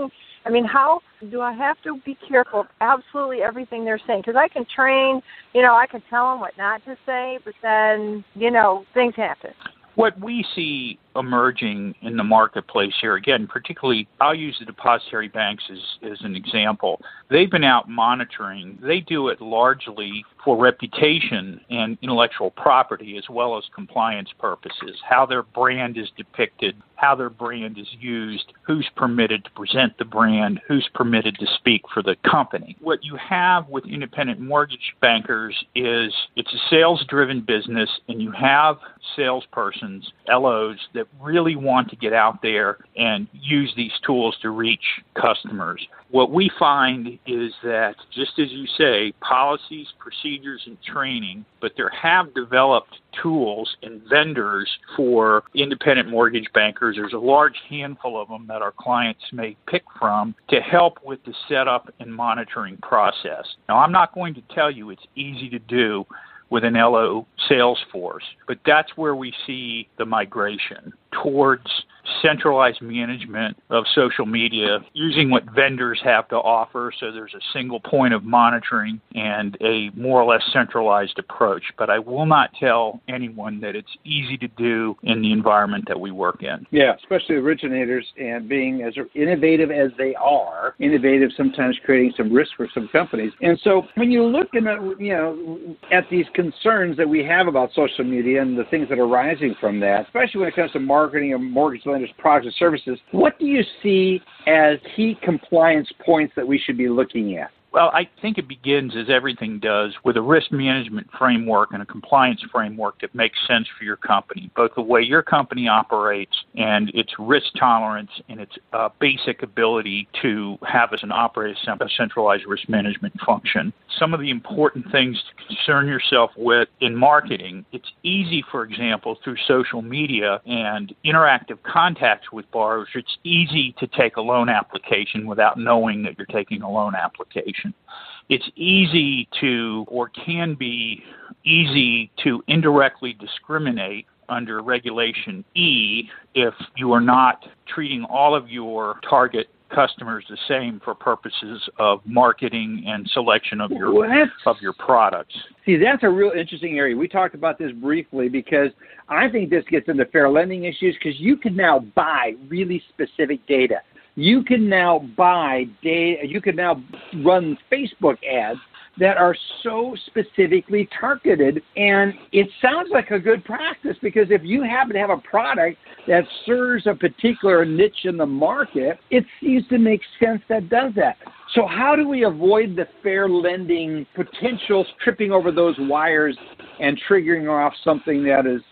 I mean, how do I have to be careful of absolutely everything they're saying? Because I can train, you know, I can tell them what not to say, but then, you know, things happen. What we see emerging in the marketplace here, again, particularly, I'll use the depository banks as, as an example. They've been out monitoring. They do it largely for reputation and intellectual property as well as compliance purposes, how their brand is depicted, how their brand is used, who's permitted to present the brand, who's permitted to speak for the company. What you have with independent mortgage bankers is it's a sales-driven business, and you have salespersons, L Os, that really want to get out there and use these tools to reach customers. What we find is that, just as you say, policies, procedures, and training, but there have developed tools and vendors for independent mortgage bankers. There's a large handful of them that our clients may pick from to help with the setup and monitoring process. Now, I'm not going to tell you it's easy to do with an L O sales force, but that's where we see the migration towards centralized management of social media, using what vendors have to offer, so there's a single point of monitoring and a more or less centralized approach. But I will not tell anyone that it's easy to do in the environment that we work in. Yeah, especially originators, and being as innovative as they are, innovative sometimes creating some risk for some companies. And so when you look at, you know, at these concerns that we have about social media and the things that are rising from that, especially when it comes to marketing of mortgage lenders' products and services, what do you see as key compliance points that we should be looking at? Well, I think it begins, as everything does, with a risk management framework and a compliance framework that makes sense for your company, both the way your company operates and its risk tolerance and its uh, basic ability to have as an operator a centralized risk management function. Some of the important things to concern yourself with in marketing, it's easy, for example, through social media and interactive contacts with borrowers, it's easy to take a loan application without knowing that you're taking a loan application. It's easy to, or can be easy to indirectly discriminate under Regulation E if you are not treating all of your target customers the same for purposes of marketing and selection of your well, of your products. See, that's a real interesting area. We talked about this briefly because I think this gets into fair lending issues, because you can now buy really specific data. You can now buy data, you can now run Facebook ads that are so specifically targeted, and it sounds like a good practice, because if you happen to have a product that serves a particular niche in the market, it seems to make sense that does that. So how do we avoid the fair lending potentials tripping over those wires and triggering off something that is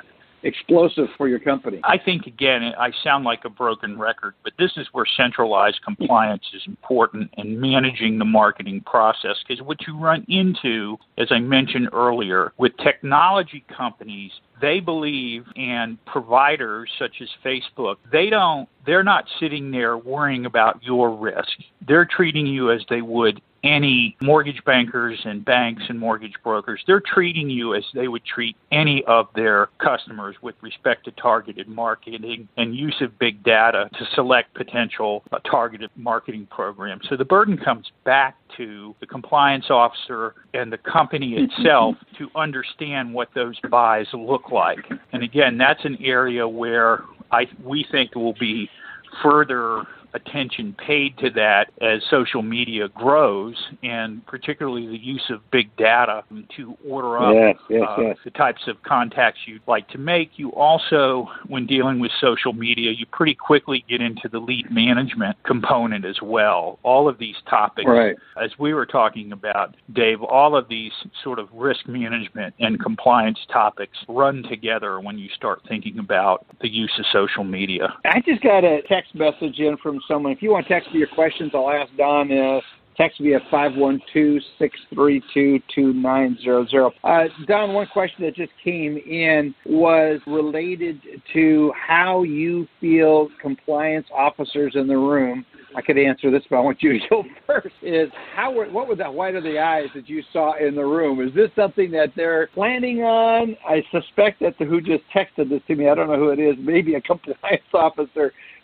explosive for your company? I think, again, I sound like a broken record, but this is where centralized compliance is important in managing the marketing process, because what you run into, as I mentioned earlier, with technology companies, they believe, and providers such as Facebook, they don't, they're not sitting there worrying about your risk. They're treating you as they would any mortgage bankers and banks and mortgage brokers. They're treating you as they would treat any of their customers with respect to targeted marketing and use of big data to select potential uh, targeted marketing programs. So the burden comes back to the compliance officer and the company itself to understand what those buys look like. And again, that's an area where I we think will be further attention paid to that as social media grows, and particularly the use of big data to order up yes, yes, uh, yes. the types of contacts you'd like to make. You also, when dealing with social media, you pretty quickly get into the lead management component as well. All of these topics, right. as we were talking about, Dave, all of these sort of risk management and compliance topics run together when you start thinking about the use of social media. I just got a text message in from someone. If you want to text me your questions, I'll ask Don. Uh, text me at five one two, six three two, two nine zero zero. Uh, Don, one question that just came in was related to how you feel compliance officers in the room. I could answer this, but I want you to go first. Is how were, what were the white of the eyes that you saw in the room? Is this something that they're planning on? I suspect that the, who just texted this to me, I don't know who it is, maybe a compliance officer,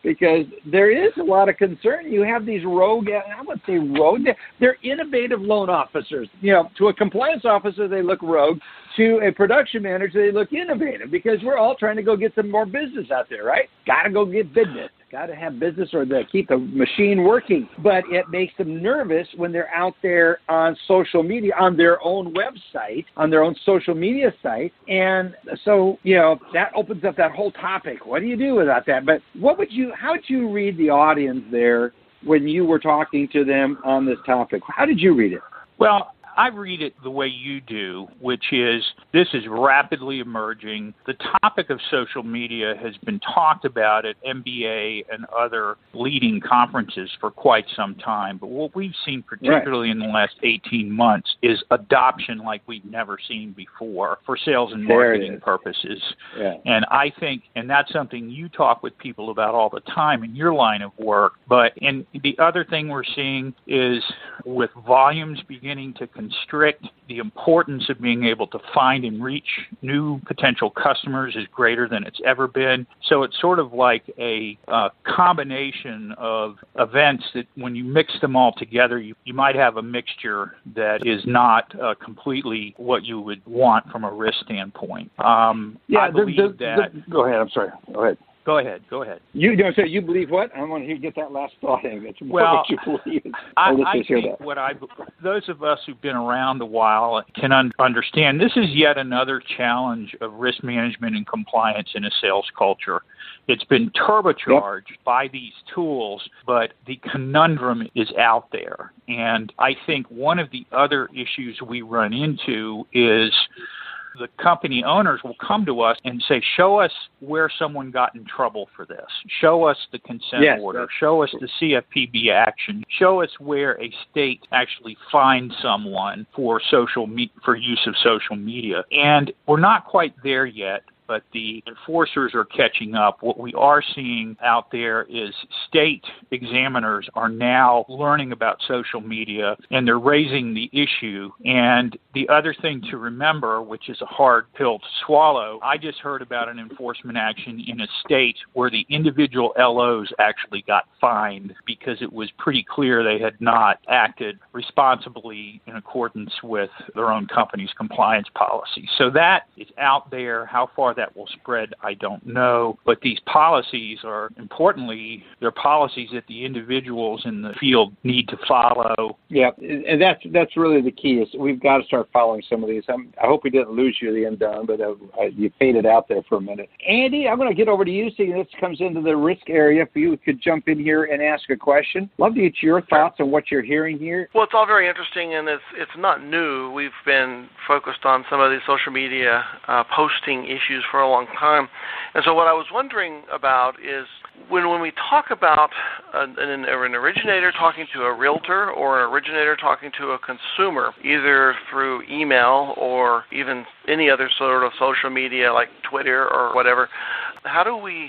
because there is a lot of concern. You have these rogue, I wouldn't say rogue, they're innovative loan officers. You know, to a compliance officer, they look rogue. To a production manager, they look innovative because we're all trying to go get some more business out there, right? Got to go get business. Got to have business or to keep the machine working. But it makes them nervous when they're out there on social media, on their own website, on their own social media site. And so, you know, that opens up that whole topic. What do you do about that? But what would you, how would you read the audience there when you were talking to them on this topic? How did you read it? Well, I read it the way you do, which is this is rapidly emerging. The topic of social media has been talked about at M B A and other leading conferences for quite some time. But what we've seen, particularly right. in the last eighteen months, is adoption like we've never seen before for sales and marketing purposes. Yeah. And I think, and that's something you talk with people about all the time in your line of work. But and the other thing we're seeing is with volumes beginning to constrict, the importance of being able to find and reach new potential customers is greater than it's ever been. So it's sort of like a uh, combination of events that when you mix them all together, you, you might have a mixture that is not uh, completely what you would want from a risk standpoint. Um, yeah, I believe the, the, that... The, go ahead, I'm sorry. Go ahead. Go ahead. Go ahead. You don't say you believe what? I want to get that last thought in. It's well, what you believe. I, I I think that. what I, those of us who've been around a while can un- understand this is yet another challenge of risk management and compliance in a sales culture. It's been turbocharged yep. by these tools, but the conundrum is out there. And I think one of the other issues we run into is the company owners will come to us and say, show us where someone got in trouble for this. Show us the consent yes, order. Show us the C F P B action. Show us where a state actually fined someone for social me- for use of social media. And we're not quite there yet, but the enforcers are catching up. What we are seeing out there is state examiners are now learning about social media, and they're raising the issue. And the other thing to remember, which is a hard pill to swallow, I just heard about an enforcement action in a state where the individual L Os actually got fined because it was pretty clear they had not acted responsibly in accordance with their own company's compliance policy. So that is out there. How far that will spread, I don't know. But these policies are, importantly, they're policies that the individuals in the field need to follow. Yeah, and that's that's really the key. Is we've got to start following some of these. I'm, I hope we didn't lose you at the end, Don, but uh, you faded out there for a minute. Andy, I'm going to get over to you. See, this comes into the risk area. If you could jump in here and ask a question. Love to get your thoughts on what you're hearing here. Well, it's all very interesting, and it's it's not new. We've been focused on some of these social media uh, posting issues for a long time. And so what I was wondering about is when when we talk about an, an, an originator talking to a realtor or an originator talking to a consumer, either through email or even any other sort of social media like Twitter or whatever, how do we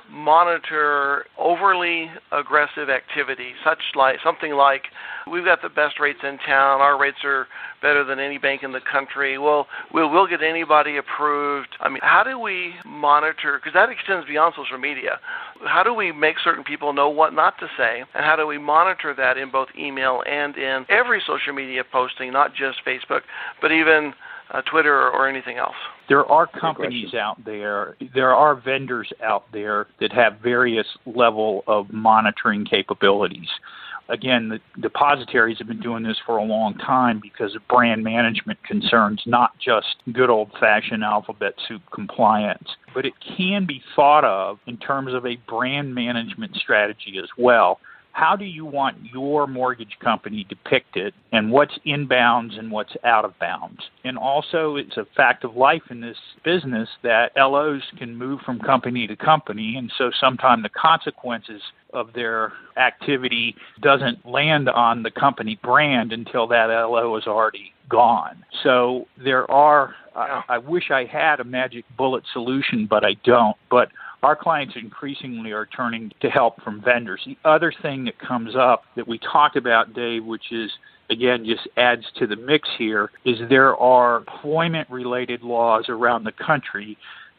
monitor overly aggressive activity, such like something like, we've got the best rates in town, our rates are better than any bank in the country, well, we'll, we'll get anybody approved. I mean, how do we monitor, because that extends beyond social media, how do we make certain people know what not to say, and how do we monitor that in both email and in every social media posting, not just Facebook, but even uh, Twitter or anything else? There are companies out there, there are vendors out there that have various level of monitoring capabilities. Again, the depositories have been doing this for a long time because of brand management concerns, not just good old-fashioned alphabet soup compliance. But it can be thought of in terms of a brand management strategy as well. How do you want your mortgage company depicted, and what's inbounds and what's out of bounds? And also, it's a fact of life in this business that L Os can move from company to company, and so sometimes the consequences of their activity doesn't land on the company brand until that L O is already gone. So there are, I, I wish I had a magic bullet solution, but I don't. But our clients increasingly are turning to help from vendors. The other thing that comes up that we talked about, Dave, which is, again, just adds to the mix here, is there are employment-related laws around the country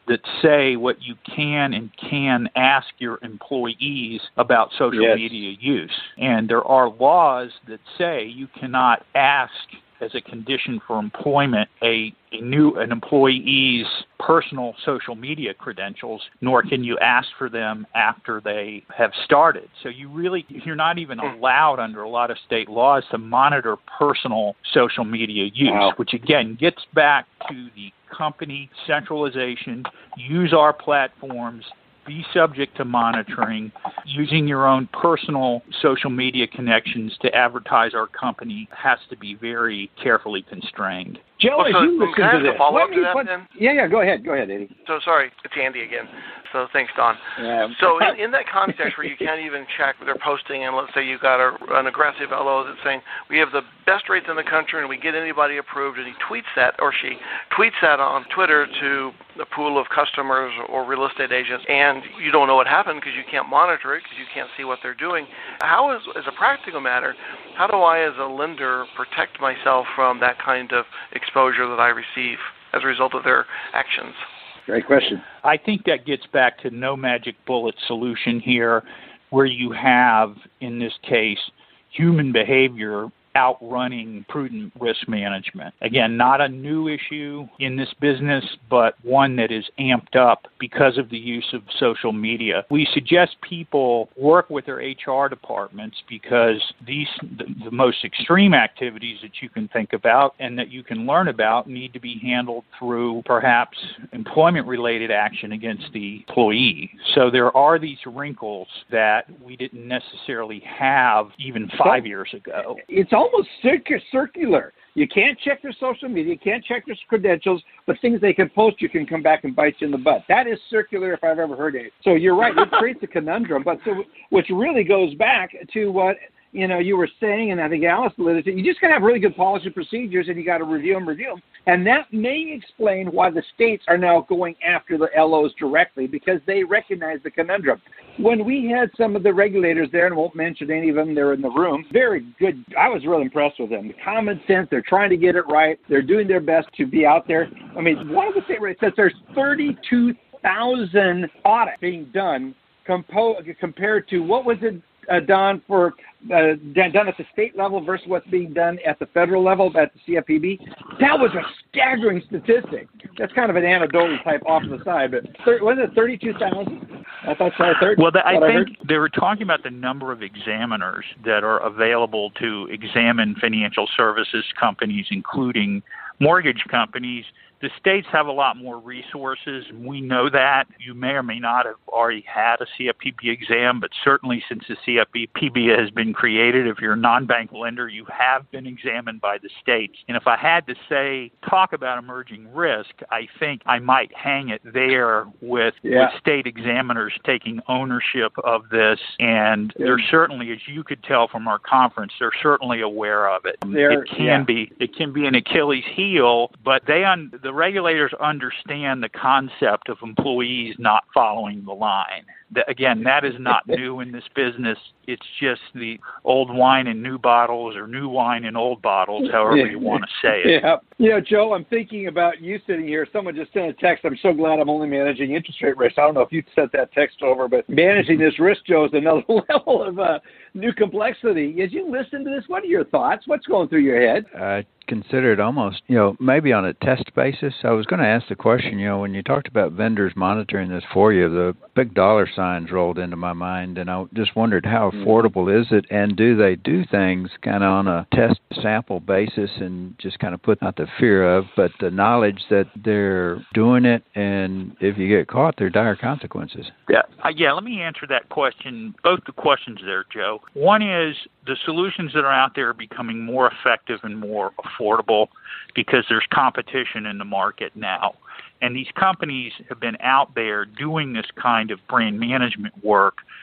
that say what you can and can ask your employees about social yes. media use. And there are laws that say you cannot ask as a condition for employment a, a new an employee's personal social media credentials, nor can you ask for them after they have started. So you really you're not even allowed under a lot of state laws to monitor personal social media use, wow. which again gets back to the company centralization, use our platforms, be subject to monitoring, using your own personal social media connections to advertise our company has to be very carefully constrained. Joe, well, as so you listen can I to ask this, a follow-up to me that put, then? Yeah, yeah, go ahead. Go ahead, Eddie. So sorry, it's Andy again. So thanks, Don. Yeah. So in, in that context where you can't even check what they're posting, and let's say you've got a, an aggressive L O that's saying, we have the best rates in the country and we get anybody approved, and he tweets that, or she tweets that on Twitter to a pool of customers or real estate agents, and you don't know what happened because you can't monitor it because you can't see what they're doing. How is, as a practical matter, how do I as a lender protect myself from that kind of exposure that I receive as a result of their actions? Great question. I think that gets back to no magic bullet solution here, where you have, in this case, human behavior outrunning prudent risk management. Again, not a new issue in this business, but one that is amped up because of the use of social media. We suggest people work with their H R departments because these the, the most extreme activities that you can think about and that you can learn about need to be handled through perhaps employment-related action against the employee. So there are these wrinkles that we didn't necessarily have even five years ago. It's almost circular. You can't check their social media, you can't check their credentials, but things they can post, you can come back and bite you in the butt. That is circular if I've ever heard it. So you're right, it creates a conundrum, but so which really goes back to what you know you were saying, and I think Alice alluded to. You just got to have really good policy procedures, and you got to review them, review them, and that may explain why the states are now going after the L Os directly because they recognize the conundrum. When we had some of the regulators there, and I won't mention any of them, they're in the room, very good. I was really impressed with them. The common sense, they're trying to get it right. They're doing their best to be out there. I mean, one of the state rates says there's thirty-two thousand audits being done compo- compared to, what was it, uh, Don, for uh, done at the state level versus what's being done at the federal level at the C F P B. That was a staggering statistic. That's kind of an anecdotal type off to the side, but thir- wasn't it thirty-two thousand? I thought so. thirty Well, the, I I think they were talking about the number of examiners that are available to examine financial services companies, including mortgage companies. The states have a lot more resources. We know that. You may or may not have already had a C F P B exam, but certainly since the C F P B has been created, if you're a non-bank lender, you have been examined by the states. And if I had to say, talk about emerging risk, I think I might hang it there with, yeah. with state examiners taking ownership of this. And yeah. they're certainly, as you could tell from our conference, they're certainly aware of it. They're, it can yeah. be it can be an Achilles heel, but they un- the regulators understand the concept of employees not following the line. The, again, that is not new in this business. It's just the old wine in new bottles or new wine in old bottles, however you want to say it. Yeah. You know, Joe, I'm thinking about you sitting here. Someone just sent a text. I'm so glad I'm only managing interest rate risk. I don't know if you sent that text over, but managing this risk, Joe, is another level of uh, new complexity. As you listen to this, what are your thoughts? What's going through your head? I consider it almost, you know, maybe on a test basis. I was going to ask the question, you know, when you talked about vendors monitoring this for you, the big dollar signs rolled into my mind, and I just wondered how affordable is it, and do they do things kind of on a test sample basis and just kind of put out the fear of, but the knowledge that they're doing it, and if you get caught, there are dire consequences. Yeah, uh, yeah. Let me answer that question. Both the questions there, Joe. One is the solutions that are out there are becoming more effective and more affordable because there's competition in the market now. And these companies have been out there doing this kind of brand management work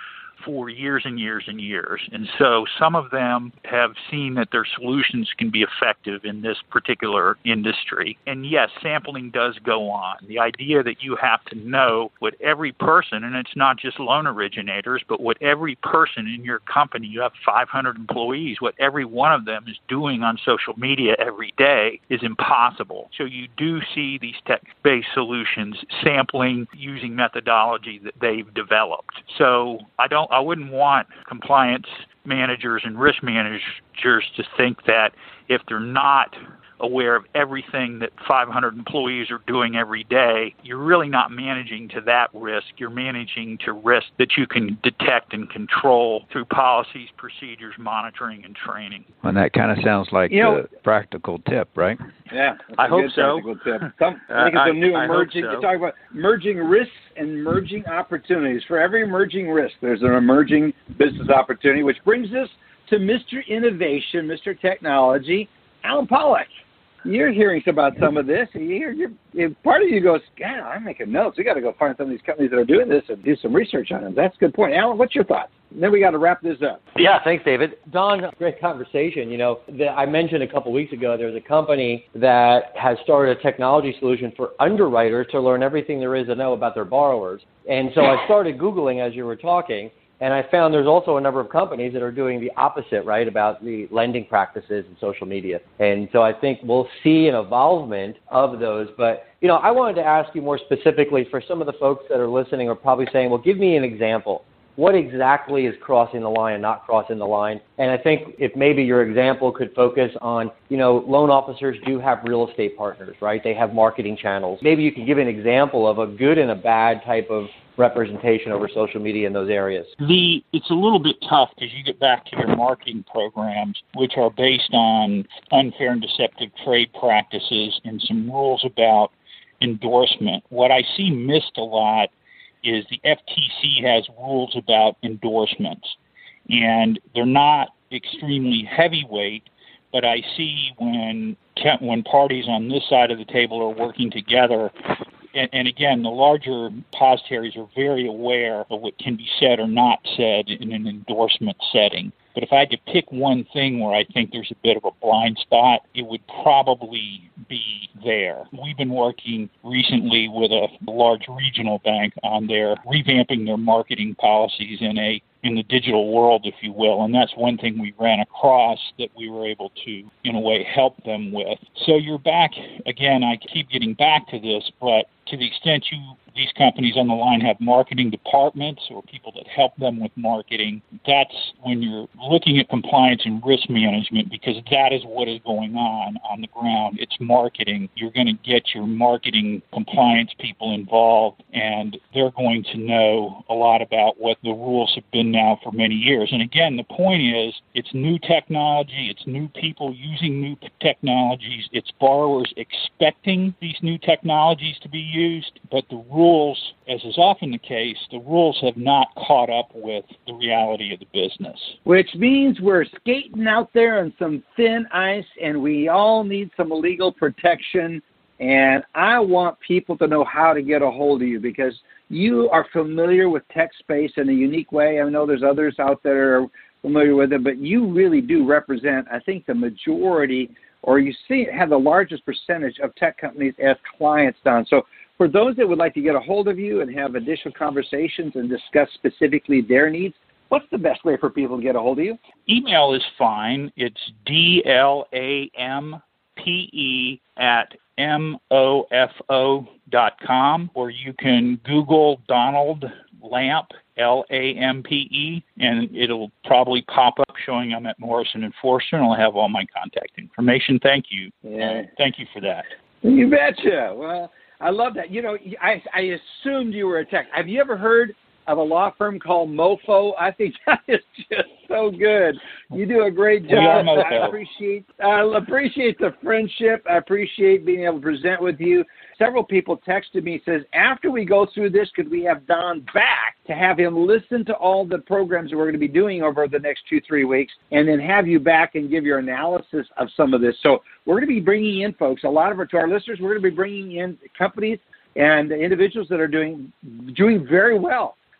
for years and years and years. And so some of them have seen that their solutions can be effective in this particular industry. And yes, sampling does go on. The idea that you have to know what every person, and it's not just loan originators, but what every person in your company, you have five hundred employees, what every one of them is doing on social media every day is impossible. So you do see these tech-based solutions sampling using methodology that they've developed. So I don't, I wouldn't want compliance managers and risk managers to think that if they're not aware of everything that five hundred employees are doing every day, you're really not managing to that risk. You're managing to risk that you can detect and control through policies, procedures, monitoring, and training. And that kind of sounds like You know- a practical tip, right? Yeah, that's I a hope good so. practical tip. Some, Uh, I think it's I- a new I hope emerging. so. You talk about merging risks and merging opportunities. For every emerging risk, there's an emerging business opportunity, which brings us to Mister Innovation, Mister Technology, Alan Pollack. You're hearing about some of this. And you're, you're, you're, part of you goes, God, I'm making notes. We got to go find some of these companies that are doing this and do some research on them. That's a good point. Alan, what's your thoughts? And then we got to wrap this up. Yeah, thanks, David. Don, great conversation. You know, the, I mentioned a couple weeks ago there's a company that has started a technology solution for underwriters to learn everything there is to know about their borrowers. And so I started Googling as you were talking, and I found there's also a number of companies that are doing the opposite, right, about the lending practices and social media. And so I think we'll see an evolvement of those. But, you know, I wanted to ask you more specifically for some of the folks that are listening are probably saying, well, give me an example. What exactly is crossing the line and not crossing the line? And I think if maybe your example could focus on, you know, loan officers do have real estate partners, right? They have marketing channels. Maybe you could give an example of a good and a bad type of representation over social media in those areas. The it's a little bit tough because you get back to your marketing programs, which are based on unfair and deceptive trade practices and some rules about endorsement. What I see missed a lot is the F T C has rules about endorsements, and they're not extremely heavyweight, but I see when when parties on this side of the table are working together, and, and again, the larger depositories are very aware of what can be said or not said in an endorsement setting. But if I had to pick one thing where I think there's a bit of a blind spot, it would probably be there. We've been working recently with a large regional bank on their revamping their marketing policies in a in the digital world, if you will. And that's one thing we ran across that we were able to, in a way, help them with. So you're back, again, I keep getting back to this, but to the extent you these companies on the line have marketing departments or people that help them with marketing, that's when you're looking at compliance and risk management, because that is what is going on on the ground. It's marketing. You're going to get your marketing compliance people involved, and they're going to know a lot about what the rules have been now for many years. And again, the point is, it's new technology, it's new people using new technologies, it's borrowers expecting these new technologies to be used, but the rules rules, as is often the case, the rules have not caught up with the reality of the business. Which means we're skating out there on some thin ice, and we all need some legal protection. And I want people to know how to get a hold of you, because you are familiar with tech space in a unique way. I know there's others out there who are familiar with it, but you really do represent, I think, the majority, or you see have the largest percentage of tech companies as clients, Don. So for those that would like to get a hold of you and have additional conversations and discuss specifically their needs, what's the best way for people to get a hold of you? Email is fine. It's D L A M P E at M O F O dot com, or you can Google Donald Lamp, L A M P E, and it'll probably pop up showing I'm at Morrison and Foerster, and I'll have all my contact information. Thank you. Yeah. Uh, thank you for that. You betcha. Well, I love that. You know, I, I assumed you were a tech. Have you ever heard of a law firm called Mofo? I think that is just so good. You do a great job. We are Mofo. I appreciate, I appreciate the friendship. I appreciate being able to present with you. Several people texted me, says, after we go through this, could we have Don back to have him listen to all the programs that we're going to be doing over the next two, three weeks, and then have you back and give your analysis of some of this. So we're going to be bringing in, folks, a lot of our, to our listeners, we're going to be bringing in companies and individuals that are doing doing very well.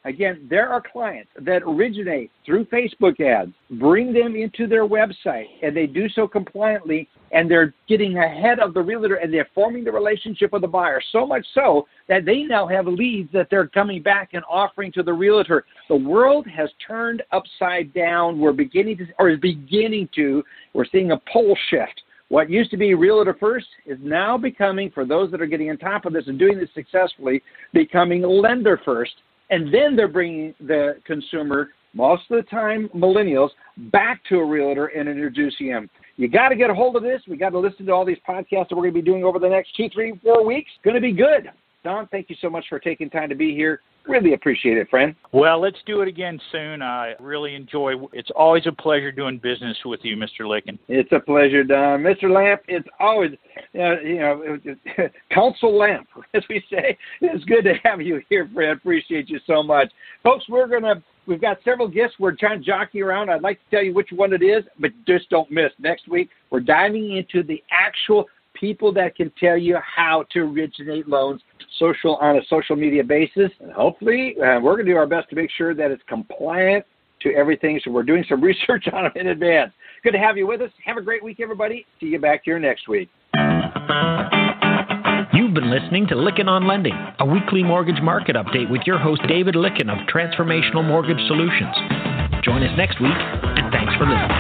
Again, there are clients that originate through Facebook ads, bring them into their website, and they do so compliantly, and they're getting ahead of the realtor, and they're forming the relationship with the buyer, so much so that they now have leads that they're coming back and offering to the realtor. The world has turned upside down. We're beginning to, or is beginning to, we're seeing a pole shift. What used to be realtor first is now becoming, for those that are getting on top of this and doing this successfully, becoming lender first. And then they're bringing the consumer, most of the time millennials, back to a realtor and introducing them. You got to get a hold of this. We got to listen to all these podcasts that we're going to be doing over the next two, three, four weeks. Going to be good. Don, thank you so much for taking time to be here. Really appreciate it, friend. Well, let's do it again soon. I really enjoy. It's always a pleasure doing business with you, Mister Licken. It's a pleasure, Don. Mister Lamp, it's always, uh, you know, Council Lamp, as we say. It's good to have you here, friend. Appreciate you so much. Folks, we're going to, we've got several guests. We're trying to jockey around. I'd like to tell you which one it is, but just don't miss. Next week, we're diving into the actual people that can tell you how to originate loans social on a social media basis. And hopefully, uh, we're going to do our best to make sure that it's compliant to everything. So we're doing some research on them in advance. Good to have you with us. Have a great week, everybody. See you back here next week. You've been listening to Licken on Lending, a weekly mortgage market update with your host, David Licken of Transformational Mortgage Solutions. Join us next week, and thanks for listening.